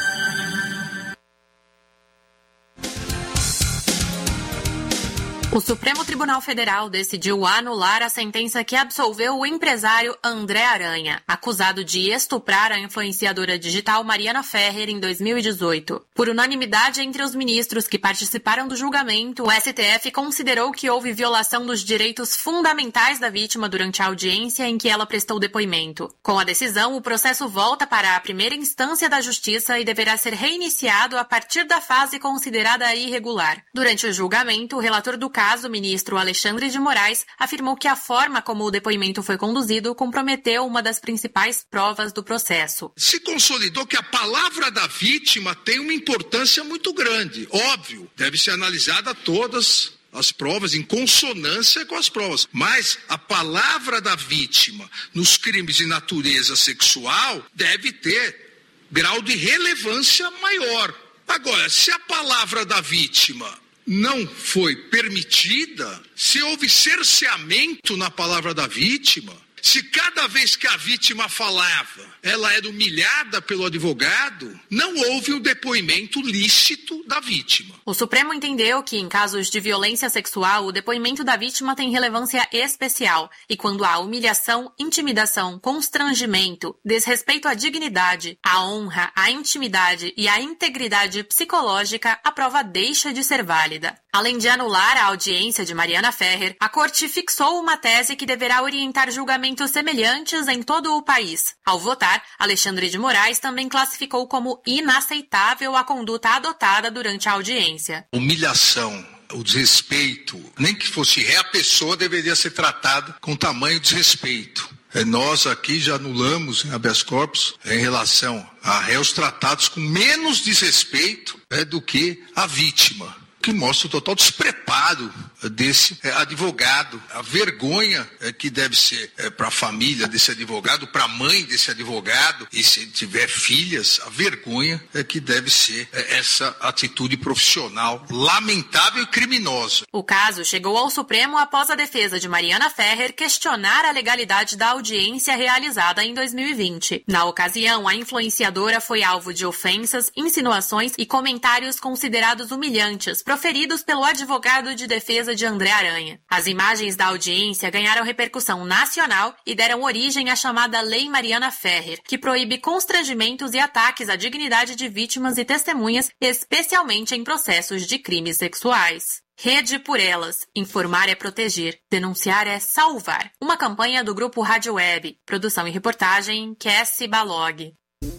O Supremo Tribunal Federal decidiu anular a sentença que absolveu o empresário André Aranha, acusado de estuprar a influenciadora digital Mariana Ferrer em dois mil e dezoito. Por unanimidade entre os ministros que participaram do julgamento, o S T F considerou que houve violação dos direitos fundamentais da vítima durante a audiência em que ela prestou depoimento. Com a decisão, o processo volta para a primeira instância da Justiça e deverá ser reiniciado a partir da fase considerada irregular. Durante o julgamento, o relator do caso, o ministro Alexandre de Moraes, afirmou que a forma como o depoimento foi conduzido comprometeu uma das principais provas do processo. Se consolidou que a palavra da vítima tem uma importância muito grande. Óbvio, deve ser analisada todas as provas em consonância com as provas. Mas a palavra da vítima nos crimes de natureza sexual deve ter grau de relevância maior. Agora, se a palavra da vítima não foi permitida, se houve cerceamento na palavra da vítima, se cada vez que a vítima falava, ela era humilhada pelo advogado, não houve o depoimento lícito da vítima. O Supremo entendeu que, em casos de violência sexual, o depoimento da vítima tem relevância especial e quando há humilhação, intimidação, constrangimento, desrespeito à dignidade, à honra, à intimidade e à integridade psicológica, a prova deixa de ser válida. Além de anular a audiência de Mariana Ferrer, a Corte fixou uma tese que deverá orientar julgamentos semelhantes em todo o país. Ao votar, Alexandre de Moraes também classificou como inaceitável a conduta adotada durante a audiência. Humilhação, o desrespeito, nem que fosse ré, a pessoa deveria ser tratada com tamanho desrespeito. Nós aqui já anulamos em habeas corpus em relação a réus tratados com menos desrespeito é, do que a vítima, que mostra o total despreparo desse é, advogado, a vergonha é, que deve ser é, para a família desse advogado, para a mãe desse advogado, e se tiver filhas, a vergonha é que deve ser é, essa atitude profissional lamentável e criminosa. O caso chegou ao Supremo após a defesa de Mariana Ferrer questionar a legalidade da audiência realizada em dois mil e vinte. Na ocasião, a influenciadora foi alvo de ofensas, insinuações e comentários considerados humilhantes, proferidos pelo advogado de defesa de André Aranha. As imagens da audiência ganharam repercussão nacional e deram origem à chamada Lei Mariana Ferrer, que proíbe constrangimentos e ataques à dignidade de vítimas e testemunhas, especialmente em processos de crimes sexuais. Rede por Elas. Informar é proteger. Denunciar é salvar. Uma campanha do Grupo Rádio Web. Produção e reportagem, Cassie Balog.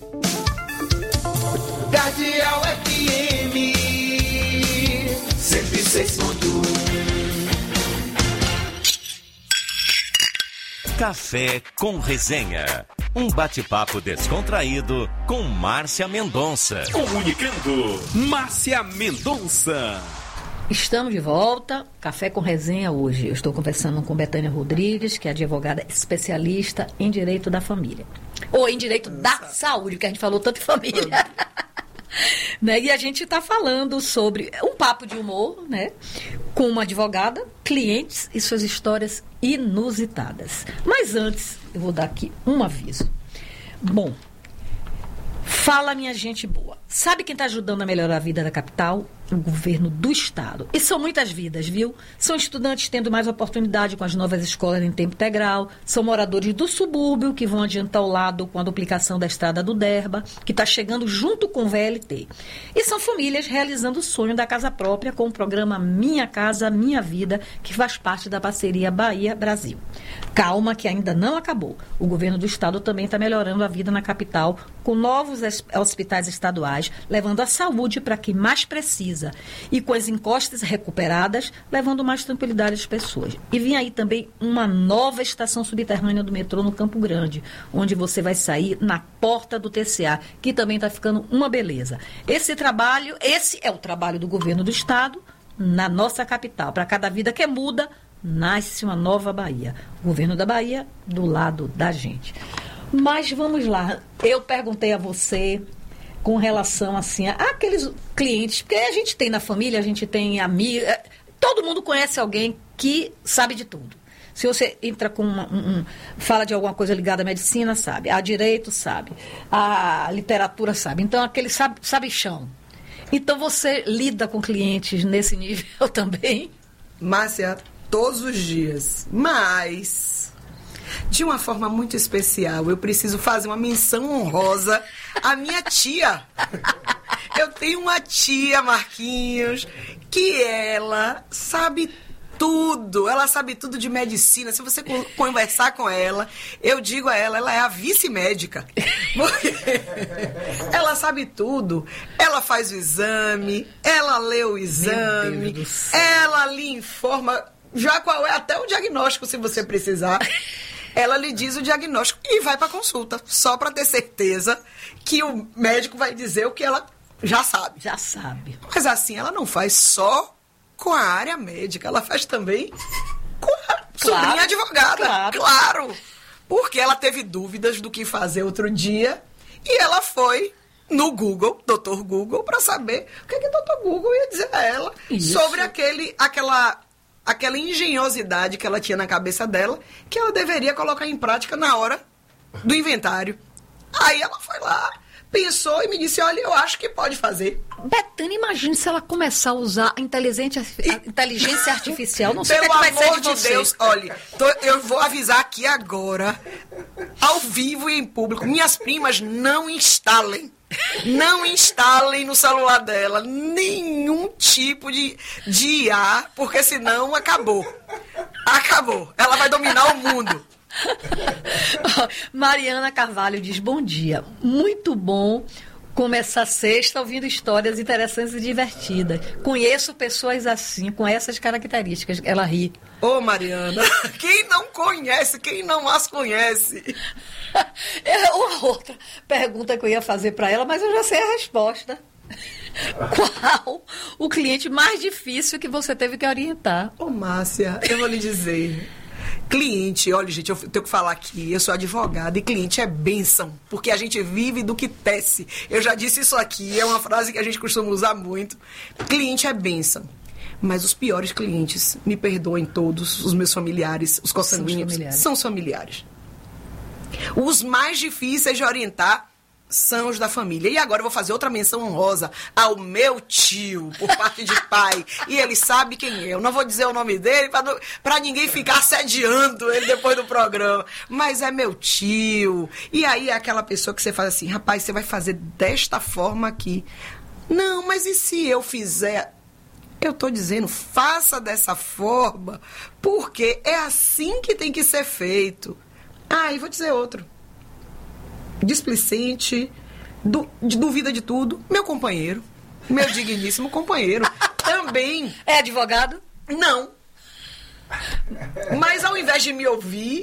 Cardeal F M cento e seis ponto um. Café com Resenha. Um bate-papo descontraído com Márcia Mendonça. Comunicando, Márcia Mendonça. Estamos de volta, Café com Resenha hoje. Eu estou conversando com Betânia Rodrigues, que é advogada especialista em direito da família. Ou em direito da saúde, porque a gente falou tanto em família. Né? E a gente está falando sobre um papo de humor, né? Com uma advogada, clientes e suas histórias inusitadas. Mas antes, eu vou dar aqui um aviso. Bom, fala minha gente boa. Sabe quem está ajudando a melhorar a vida da capital? O governo do estado. E são muitas vidas, viu? São estudantes tendo mais oportunidade com as novas escolas em tempo integral, são moradores do subúrbio que vão adiantar o lado com a duplicação da estrada do Derba, que está chegando junto com o V L T. E são famílias realizando o sonho da casa própria com o programa Minha Casa Minha Vida, que faz parte da parceria Bahia-Brasil. Calma que ainda não acabou. O governo do estado também está melhorando a vida na capital com novos hospitais estaduais, levando a saúde para quem mais precisa. E com as encostas recuperadas, levando mais tranquilidade às pessoas. E vem aí também uma nova estação subterrânea do metrô no Campo Grande, onde você vai sair na porta do T C A, que também está ficando uma beleza. Esse trabalho, esse é o trabalho do governo do estado na nossa capital. Para cada vida que muda, nasce uma nova Bahia. O governo da Bahia do lado da gente. Mas vamos lá, eu perguntei a você com relação assim, àqueles clientes, porque a gente tem na família, a gente tem amigos, todo mundo conhece alguém que sabe de tudo. Se você entra com uma, um, um, fala de alguma coisa ligada à medicina, sabe, a direito, sabe, a literatura, sabe. Então, aquele sabe, sabichão. Então, você lida com clientes nesse nível também? Márcia, todos os dias, mas de uma forma muito especial, eu preciso fazer uma menção honrosa à minha tia. Eu tenho uma tia, Marquinhos, que ela sabe tudo. Ela sabe tudo de medicina. Se você conversar com ela, eu digo a ela, ela é a vice-médica. Ela sabe tudo. Ela faz o exame, ela lê o exame, ela lhe informa já qual é até o diagnóstico, se você precisar. Ela lhe diz o diagnóstico e vai para consulta, só para ter certeza que o médico vai dizer o que ela já sabe. Já sabe. Mas assim, ela não faz só com a área médica, ela faz também com a claro, sobrinha advogada. Claro. claro. Porque ela teve dúvidas do que fazer outro dia e ela foi no Google, doutor Google, para saber o que, que o doutor Google ia dizer a ela Isso. sobre aquele, aquela... aquela engenhosidade que ela tinha na cabeça dela, que ela deveria colocar em prática na hora do inventário. Aí ela foi lá, pensou e me disse, olha, eu acho que pode fazer. Betânia, imagine se ela começar a usar a inteligência, a inteligência artificial. Não sei Pelo o que, é que vai amor ser de, de você. Deus, olha, tô, eu vou avisar aqui agora, ao vivo e em público, minhas primas não instalem. Não instalem no celular dela nenhum tipo de, de I A, porque senão acabou. Acabou. Ela vai dominar o mundo. Mariana Carvalho diz, bom dia. Muito bom começar sexta ouvindo histórias interessantes e divertidas. Conheço pessoas assim, com essas características. Ela ri. Ô, oh, Mariana, quem não conhece, quem não as conhece? É uma outra pergunta que eu ia fazer para ela, mas eu já sei a resposta. Qual o cliente mais difícil que você teve que orientar? Ô, oh, Márcia, eu vou lhe dizer. Cliente, olha, gente, eu tenho que falar aqui, eu sou advogada e cliente é bênção, porque a gente vive do que tece. Eu já disse isso aqui, é uma frase que a gente costuma usar muito. Cliente é bênção. Mas os piores clientes, me perdoem todos, os meus familiares, os consanguíneos, são, são os familiares. Os mais difíceis de orientar são os da família. E agora eu vou fazer outra menção honrosa ao meu tio, por parte de pai. E ele sabe quem é. Eu não vou dizer o nome dele para ninguém ficar assediando ele depois do programa. Mas é meu tio. E aí é aquela pessoa que você faz assim, rapaz, você vai fazer desta forma aqui. Não, mas e se eu fizer... Eu estou dizendo, faça dessa forma, porque é assim que tem que ser feito. Ah, e vou dizer outro. Displicente, du, de, duvida de tudo. Meu companheiro, meu digníssimo companheiro, também. É advogado? Não. Mas ao invés de me ouvir,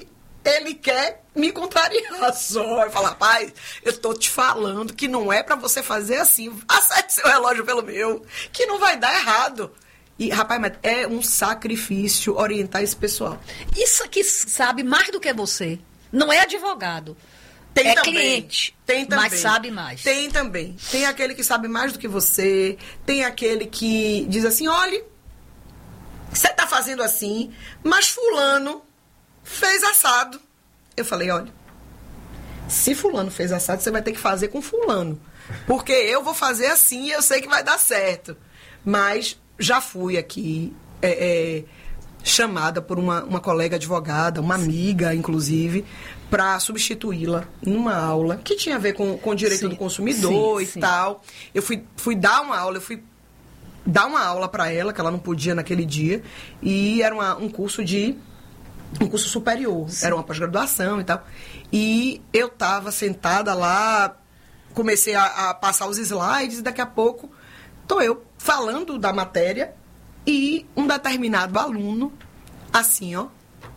ele quer me contrariar só. Eu falo, rapaz, eu tô te falando que não é pra você fazer assim. Acerte seu relógio pelo meu, que não vai dar errado. E, rapaz, mas é um sacrifício orientar esse pessoal. Isso aqui sabe mais do que você. Não é advogado. Tem é também, cliente, tem também, mas sabe mais. Tem também. Tem aquele que sabe mais do que você. Tem aquele que diz assim, olha, você tá fazendo assim, mas fulano fez assado. Eu falei, olha, se fulano fez assado, você vai ter que fazer com fulano. Porque eu vou fazer assim e eu sei que vai dar certo. Mas já fui aqui é, é, chamada por uma, uma colega advogada, uma amiga, inclusive, para substituí-la numa aula que tinha a ver com, com o direito sim, do consumidor sim, e sim. tal. Eu fui, fui dar uma aula, eu fui dar uma aula para ela, que ela não podia naquele dia, e era uma, um curso de um curso superior, sim. era uma pós-graduação e tal. E eu estava sentada lá, comecei a, a passar os slides, e daqui a pouco estou eu falando da matéria e um determinado aluno, assim, ó,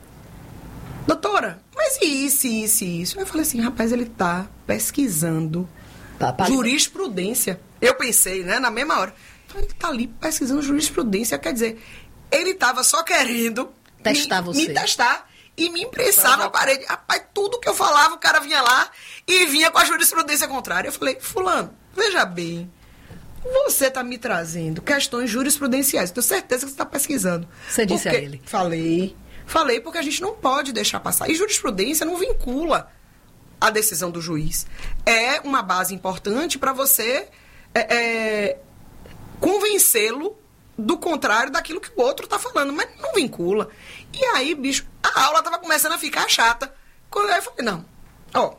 doutora, mas e isso, isso, isso? Eu falei assim, rapaz, ele está pesquisando tá, tá jurisprudência. Eu pensei, né, na mesma hora. Ele está ali pesquisando jurisprudência, quer dizer, ele estava só querendo testar me, você. me testar e me imprensar na parede. Rapaz, tudo que eu falava, o cara vinha lá e vinha com a jurisprudência contrária. Eu falei, fulano, veja bem, você está me trazendo questões jurisprudenciais. Tenho certeza que você está pesquisando. Você disse porque... a ele? Falei. Falei porque a gente não pode deixar passar. E jurisprudência não vincula a decisão do juiz. É uma base importante para você é, é, convencê-lo do contrário daquilo que o outro está falando, mas não vincula. E aí, bicho, a aula estava começando a ficar chata. Quando eu falei, não, ó,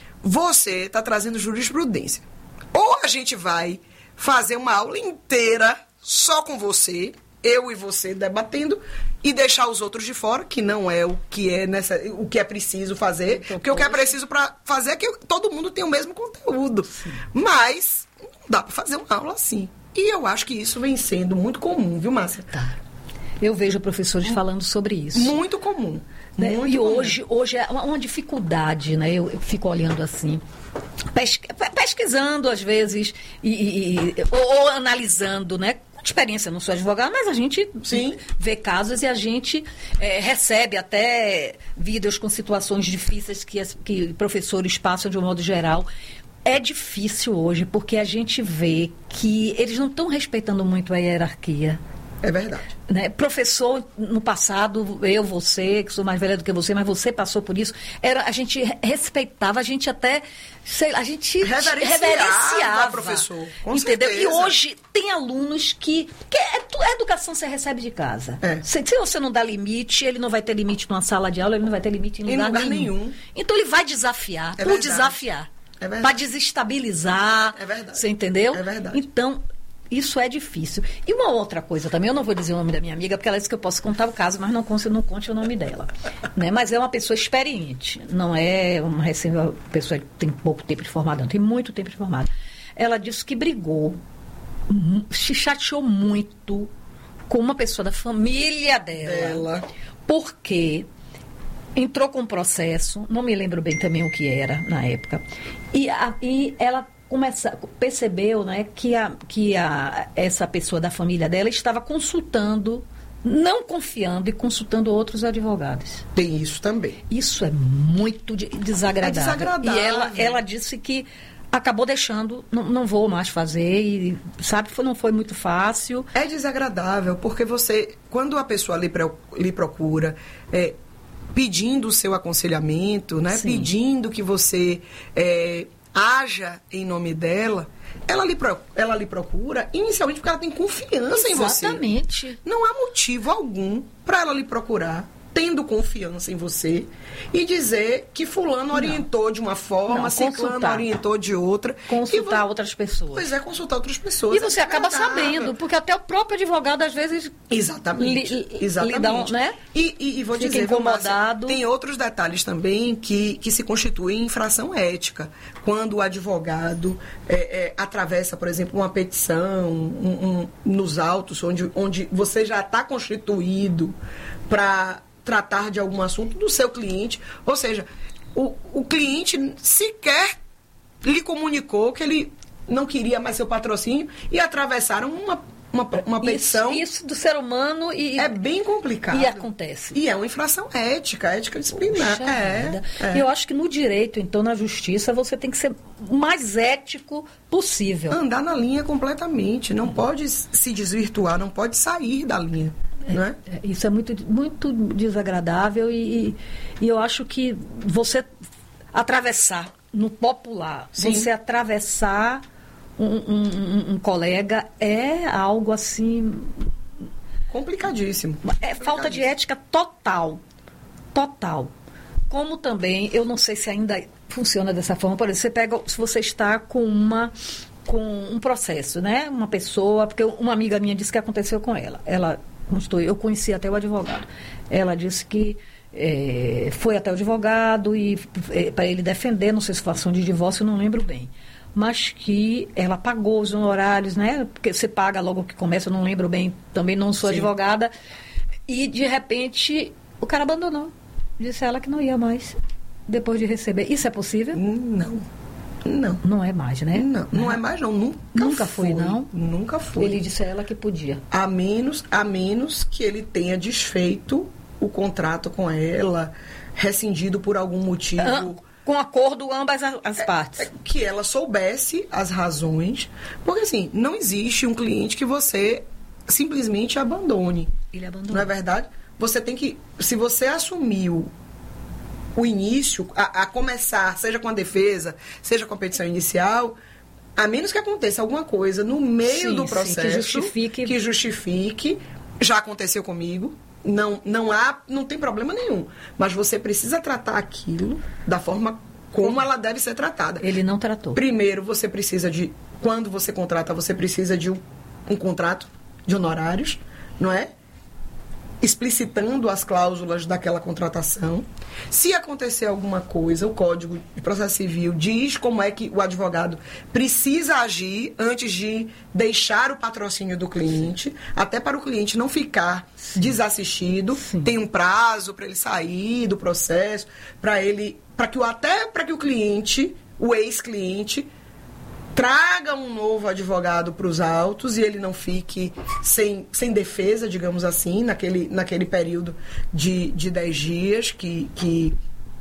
você está trazendo jurisprudência. Ou a gente vai fazer uma aula inteira só com você, eu e você debatendo, e deixar os outros de fora, que não é o que é, nessa, o que é preciso fazer. Porque o que é preciso para fazer é que todo mundo tenha o mesmo conteúdo. Sim. Mas não dá para fazer uma aula assim. E eu acho que isso vem sendo muito comum, viu, Márcia? Tá. Eu vejo professores falando sobre isso. Muito comum. Né? Muito e comum. hoje, hoje é uma, uma dificuldade, né? Eu, eu fico olhando assim, pesqu- pesquisando às vezes, e, e, ou, ou analisando, né? Com experiência, não sou advogada, mas a gente Sim. vê casos e a gente é, recebe até vídeos com situações difíceis que, que professores passam de um modo geral. É difícil hoje, porque a gente vê que eles não estão respeitando muito a hierarquia. É verdade. Né? Professor, no passado, eu, você, que sou mais velha do que você, mas você passou por isso, era, a gente respeitava, a gente até, sei lá, a gente reverenciava, reverenciava professor. Com entendeu? certeza. E hoje tem alunos que, que é, a educação você recebe de casa. É. Se, se você não dá limite, ele não vai ter limite numa sala de aula, ele não vai ter limite em lugar, em lugar nenhum. nenhum. Então ele vai desafiar, é por verdade. desafiar. É verdade. Para desestabilizar. É verdade. Você entendeu? É verdade. Então, isso é difícil. E uma outra coisa também, eu não vou dizer o nome da minha amiga, porque ela disse que eu posso contar o caso, mas não conte, não conte o nome dela. Né? Mas é uma pessoa experiente, não é uma recém, uma pessoa que tem pouco tempo de formada, não, tem muito tempo de formada. Ela disse que brigou, se chateou muito com uma pessoa da família dela. Dela. Porque entrou com um processo, não me lembro bem também o que era na época, e, a, e ela começa, percebeu, né, que, a, que a, essa pessoa da família dela estava consultando, não confiando e consultando outros advogados. Tem isso também. Isso é muito de, desagradável. É desagradável. E ela, ela disse que acabou deixando, não, não vou mais fazer, e sabe, foi, não foi muito fácil. É desagradável, porque você, quando a pessoa lhe, lhe procura, é, pedindo o seu aconselhamento, né, pedindo que você é, haja em nome dela, ela lhe, ela lhe procura inicialmente porque ela tem confiança em você. Exatamente. Não há motivo algum para ela lhe procurar, tendo confiança em você, e dizer que fulano orientou não. de uma forma, ciclano orientou de outra. Consultar vo... outras pessoas. Pois é, consultar outras pessoas. E você é acaba sabendo, porque até o próprio advogado, às vezes... Exatamente. Li, exatamente. Lhe dá um, né? E, e, e vou Fica dizer, incomodado. Márcia, tem outros detalhes também que, que se constituem infração ética. Quando o advogado é, é, atravessa, por exemplo, uma petição um, um, nos autos, onde, onde você já está constituído para tratar de algum assunto do seu cliente. Ou seja, o, o cliente sequer lhe comunicou que ele não queria mais seu patrocínio e atravessaram uma, uma, uma petição. Isso, isso do ser humano e... É bem complicado. E acontece. E é uma infração ética, ética disciplinar. É, é. E eu acho que no direito, então, na justiça, você tem que ser o mais ético possível. Andar na linha completamente. Não pode se desvirtuar, não pode sair da linha. É, né? é, isso é muito, muito desagradável e, e eu acho que você atravessar, no popular, Sim. você atravessar um, um, um, um colega é algo assim... Complicadíssimo. É falta de ética total. Total. Como também, eu não sei se ainda funciona dessa forma, por exemplo, você pega, se você está com uma... com um processo, né? Uma pessoa, porque uma amiga minha disse que aconteceu com ela. Ela, não estou, eu conheci até o advogado. Ela disse que é, foi até o advogado e é, para ele defender, não sei se situação de divórcio, eu não lembro bem. Mas que ela pagou os honorários, né? Porque você paga logo que começa, eu não lembro bem, também não sou Sim. advogada. E de repente o cara abandonou. Disse a ela que não ia mais depois de receber. Isso é possível? Não. Não. Não é mais, né? Não, não é mais não. Nunca, Nunca foi, foi, não? Nunca foi. Ele disse a ela que podia. A menos, a menos que ele tenha desfeito o contrato com ela, rescindido por algum motivo. Ah, com acordo ambas as partes. É, é, que ela soubesse as razões. Porque assim, não existe um cliente que você simplesmente abandone. Ele abandonou. Não é verdade? Você tem que... Se você assumiu o início, a, a começar, seja com a defesa, seja com a petição inicial, a menos que aconteça alguma coisa no meio sim, do processo sim, que justifique. que justifique, já aconteceu comigo, não, não há, não tem problema nenhum, mas você precisa tratar aquilo da forma como ela deve ser tratada. Ele não tratou. Primeiro, você precisa de, quando você contrata, você precisa de um, um contrato de honorários, não é? Explicitando as cláusulas daquela contratação. Se acontecer alguma coisa, o Código de Processo Civil diz como é que o advogado precisa agir antes de deixar o patrocínio do cliente, até para o cliente não ficar Sim. desassistido. Sim. Tem um prazo para ele sair do processo, para ele, para que o até para que o cliente, o ex-cliente, traga um novo advogado para os autos e ele não fique sem, sem defesa, digamos assim, naquele, naquele período de, de dez dias que, que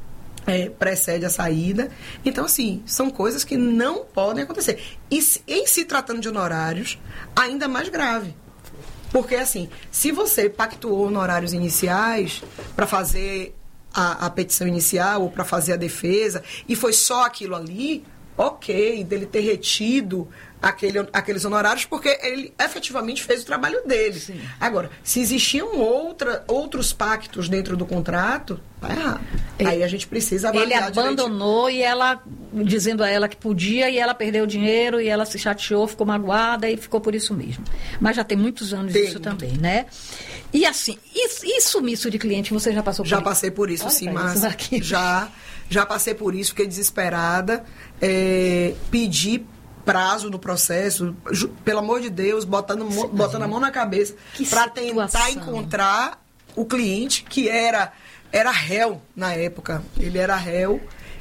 é, precede a saída. Então, assim, são coisas que não podem acontecer. E se, em se tratando de honorários, ainda mais grave. Porque, assim, se você pactuou honorários iniciais para fazer a, a petição inicial ou para fazer a defesa e foi só aquilo ali... ok, dele ter retido aquele, aqueles honorários, porque ele efetivamente fez o trabalho dele. Sim. Agora, se existiam outra, outros pactos dentro do contrato, tá errado. Ele, Aí a gente precisa avaliar. Ele abandonou direito. E ela, dizendo a ela que podia, e ela perdeu o dinheiro, e ela se chateou, ficou magoada, e ficou por isso mesmo. Mas já tem muitos anos tem. Isso também, né? E assim, e, e sumiço de cliente, você já passou por já isso? Já passei por isso, Olha, sim, mas já... Já passei por isso, fiquei desesperada, é, pedi prazo no processo, ju, pelo amor de Deus, botando, mo, botando a mão na cabeça para tentar encontrar o cliente que era, era réu na época. Ele era réu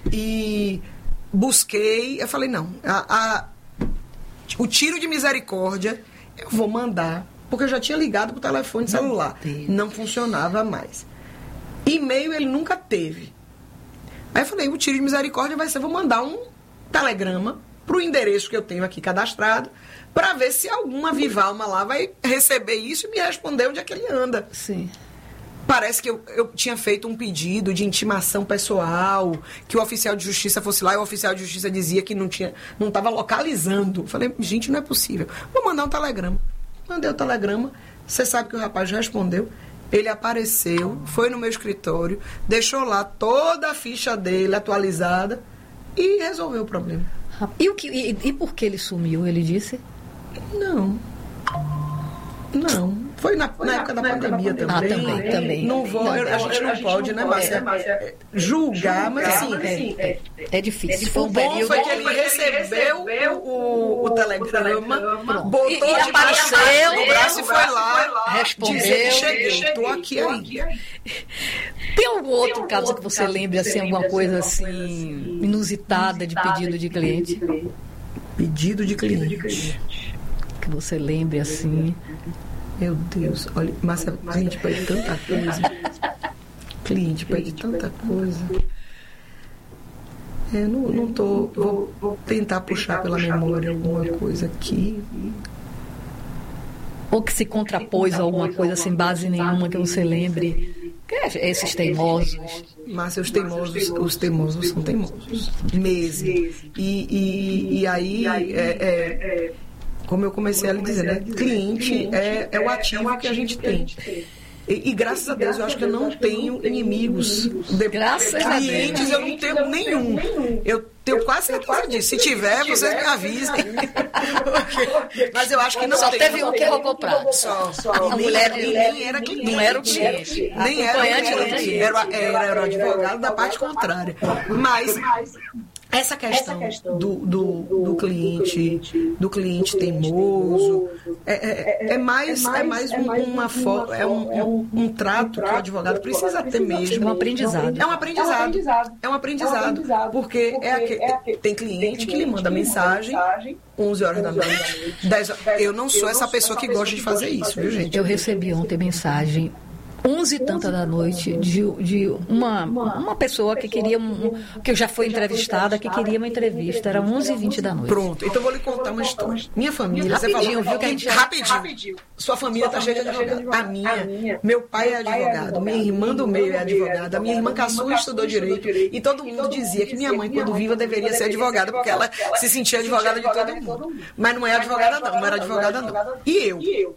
e busquei, eu falei, não, a, a, o tiro de misericórdia eu vou mandar, porque eu já tinha ligado para o telefone celular, não funcionava mais. E-mail ele nunca teve. Aí eu falei, o tiro de misericórdia vai ser, vou mandar um telegrama para o endereço que eu tenho aqui cadastrado, para ver se alguma viva alma lá vai receber isso e me responder onde é que ele anda. Sim. Parece que eu, eu tinha feito um pedido de intimação pessoal, que o oficial de justiça fosse lá e o oficial de justiça dizia que não tinha, não estava localizando. Eu falei, gente, não é possível. Vou mandar um telegrama. Mandei o telegrama, você sabe que o rapaz respondeu. Ele apareceu, foi no meu escritório, deixou lá toda a ficha dele atualizada e resolveu o problema. E, o que, e, e por que ele sumiu, ele disse? Não. Não. Foi na, foi na, na época da na pandemia, época da pandemia também. Ah, também, também. Não vou, não, eu, a, gente a gente não pode, não né, Márcia? É, julgar, mas assim... É, é, é difícil. O bom foi que ele recebeu o, o, o telegrama, botou e, e apareceu, o braço braço e foi lá, respondeu. Dizer, cheguei, estou aqui ainda. Tem algum outro caso que você lembre, assim, alguma coisa assim, inusitada de pedido de cliente? Pedido de cliente. Que você lembre, assim. Meu Deus, olha, Márcia, cliente pede tanta coisa. Cliente pede tanta coisa. É, não, não tô. Vou, vou tentar puxar pela memória alguma coisa aqui. Ou que se contrapôs a alguma coisa sem base nenhuma que você lembre. Que é esses teimosos. Márcia, os teimosos, os teimosos são teimosos. Mesmo. E, e, e aí, é, é, como eu comecei a lhe dizer, né? Cliente é, é o ativo que a gente tem. E, e graças a Deus eu acho que eu não tenho inimigos. De graças clientes a Deus. Eu não tenho nenhum. Eu tenho quase certeza disso. Se tiver, vocês me avisem. Mas eu acho que não só tem. Só teve um que roubou prato. Só. só. A mulher nem era cliente. Não era o cliente. Nem era o cliente. Era, era, era o advogado da parte contrária. Mas essa questão, Essa questão do, do, do cliente, do cliente teimoso, é, é, é mais, é mais um, uma fo, é um, é um, um trato que o advogado precisa ter mesmo. É um aprendizado. É um aprendizado. É um aprendizado. Porque é aquele, tem cliente que lhe manda mensagem onze horas da noite, dez horas. Eu não sou essa pessoa que gosta de fazer isso, viu, gente? Eu recebi ontem mensagem onze e tanta da noite de, de uma, uma pessoa que queria um, que já foi entrevistada, que queria uma entrevista. Era onze e vinte da noite. Pronto, então eu vou lhe contar uma história. Minha família, rapidinho, você falou, viu que a gente... rapidinho. Sua família está cheia de advogado. A minha, meu pai é advogado, minha irmã do meio é advogada, a minha irmã caçula estudou direito, e todo mundo dizia que minha mãe, quando viva, deveria ser advogada, porque ela se sentia advogada de todo mundo. Mas não é advogada não, não era advogada não. E eu?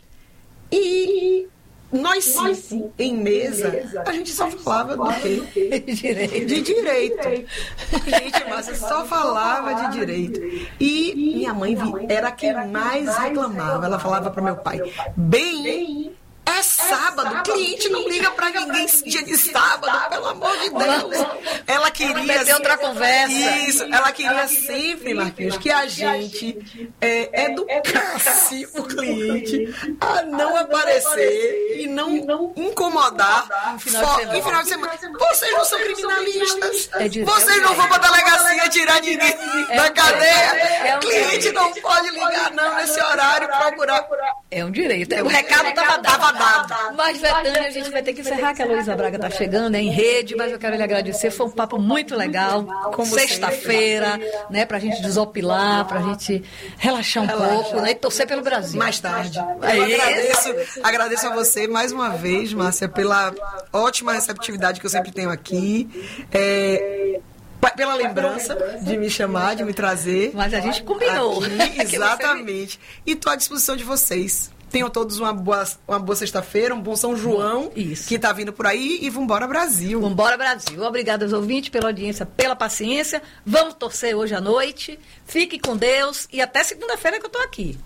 E... Nós sim, Nós, sim, em mesa, mesa, a gente só falava do quê? De direito. De direito. Gente, Márcia, só falava de direito. E minha mãe era quem mais reclamava. Ela falava para meu pai, bem... É sábado, cliente não liga pra ninguém dia de sábado, pelo amor de Deus. Ela queria... Ter outra conversa. Isso, ela queria sempre, Marquinhos, que a gente é, educasse o cliente a não aparecer e não incomodar em final de semana. Vocês não são criminalistas. Vocês não vão pra delegacia tirar ninguém da cadeia. Cliente não pode ligar não nesse horário, procurar... É um direito. O recado estava dado. Mas, Betânia, a gente vai ter que encerrar, que a Luísa Braga está chegando, é em rede, mas eu quero lhe agradecer. Foi um papo muito legal. Como sexta-feira, né, pra gente desopilar, pra gente relaxar um Relaxa. pouco, né, e torcer pelo Brasil. Mais tarde. Eu agradeço, agradeço a você mais uma vez, Márcia, pela ótima receptividade que eu sempre tenho aqui. É... Pela lembrança de me chamar, de me trazer. Mas a gente combinou. Aqui, exatamente. E estou à disposição de vocês. Tenham todos uma boa, uma boa sexta-feira, um bom São João, Isso. que está vindo por aí, e vambora Brasil. Vambora Brasil. Obrigada aos ouvintes pela audiência, pela paciência. Vamos torcer hoje à noite. Fique com Deus e até segunda-feira que eu estou aqui.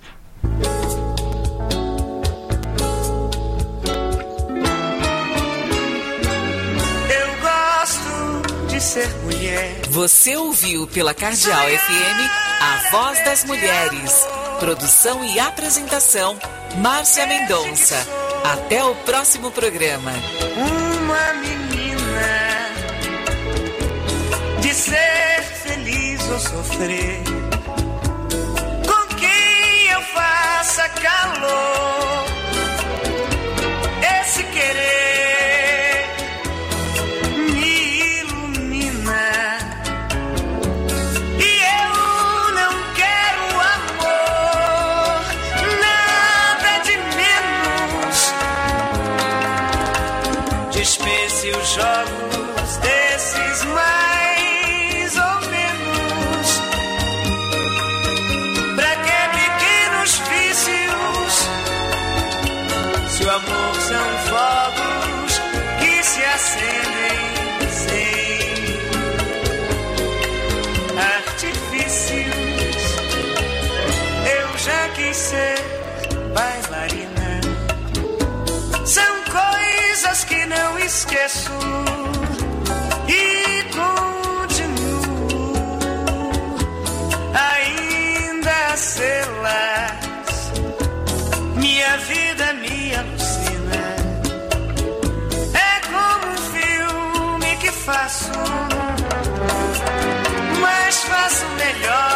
Eu gosto de ser mulher. Você ouviu pela Cardeal F M a Voz das Mulheres. Produção e apresentação, Márcia Mendonça. Até o próximo programa. Uma menina de ser feliz ou sofrer, com quem eu faça calor, esse querer me ilumina. E eu não quero amor, nada de menos. Dispense os jogos desses mais ou menos. Pra que pequenos vícios, se o amor são fogos que se acendem sem artifícios. Eu já quis ser bailarina. São coisas que não esqueço e continuo ainda a sê-las. Minha vida faço, mas faço melhor.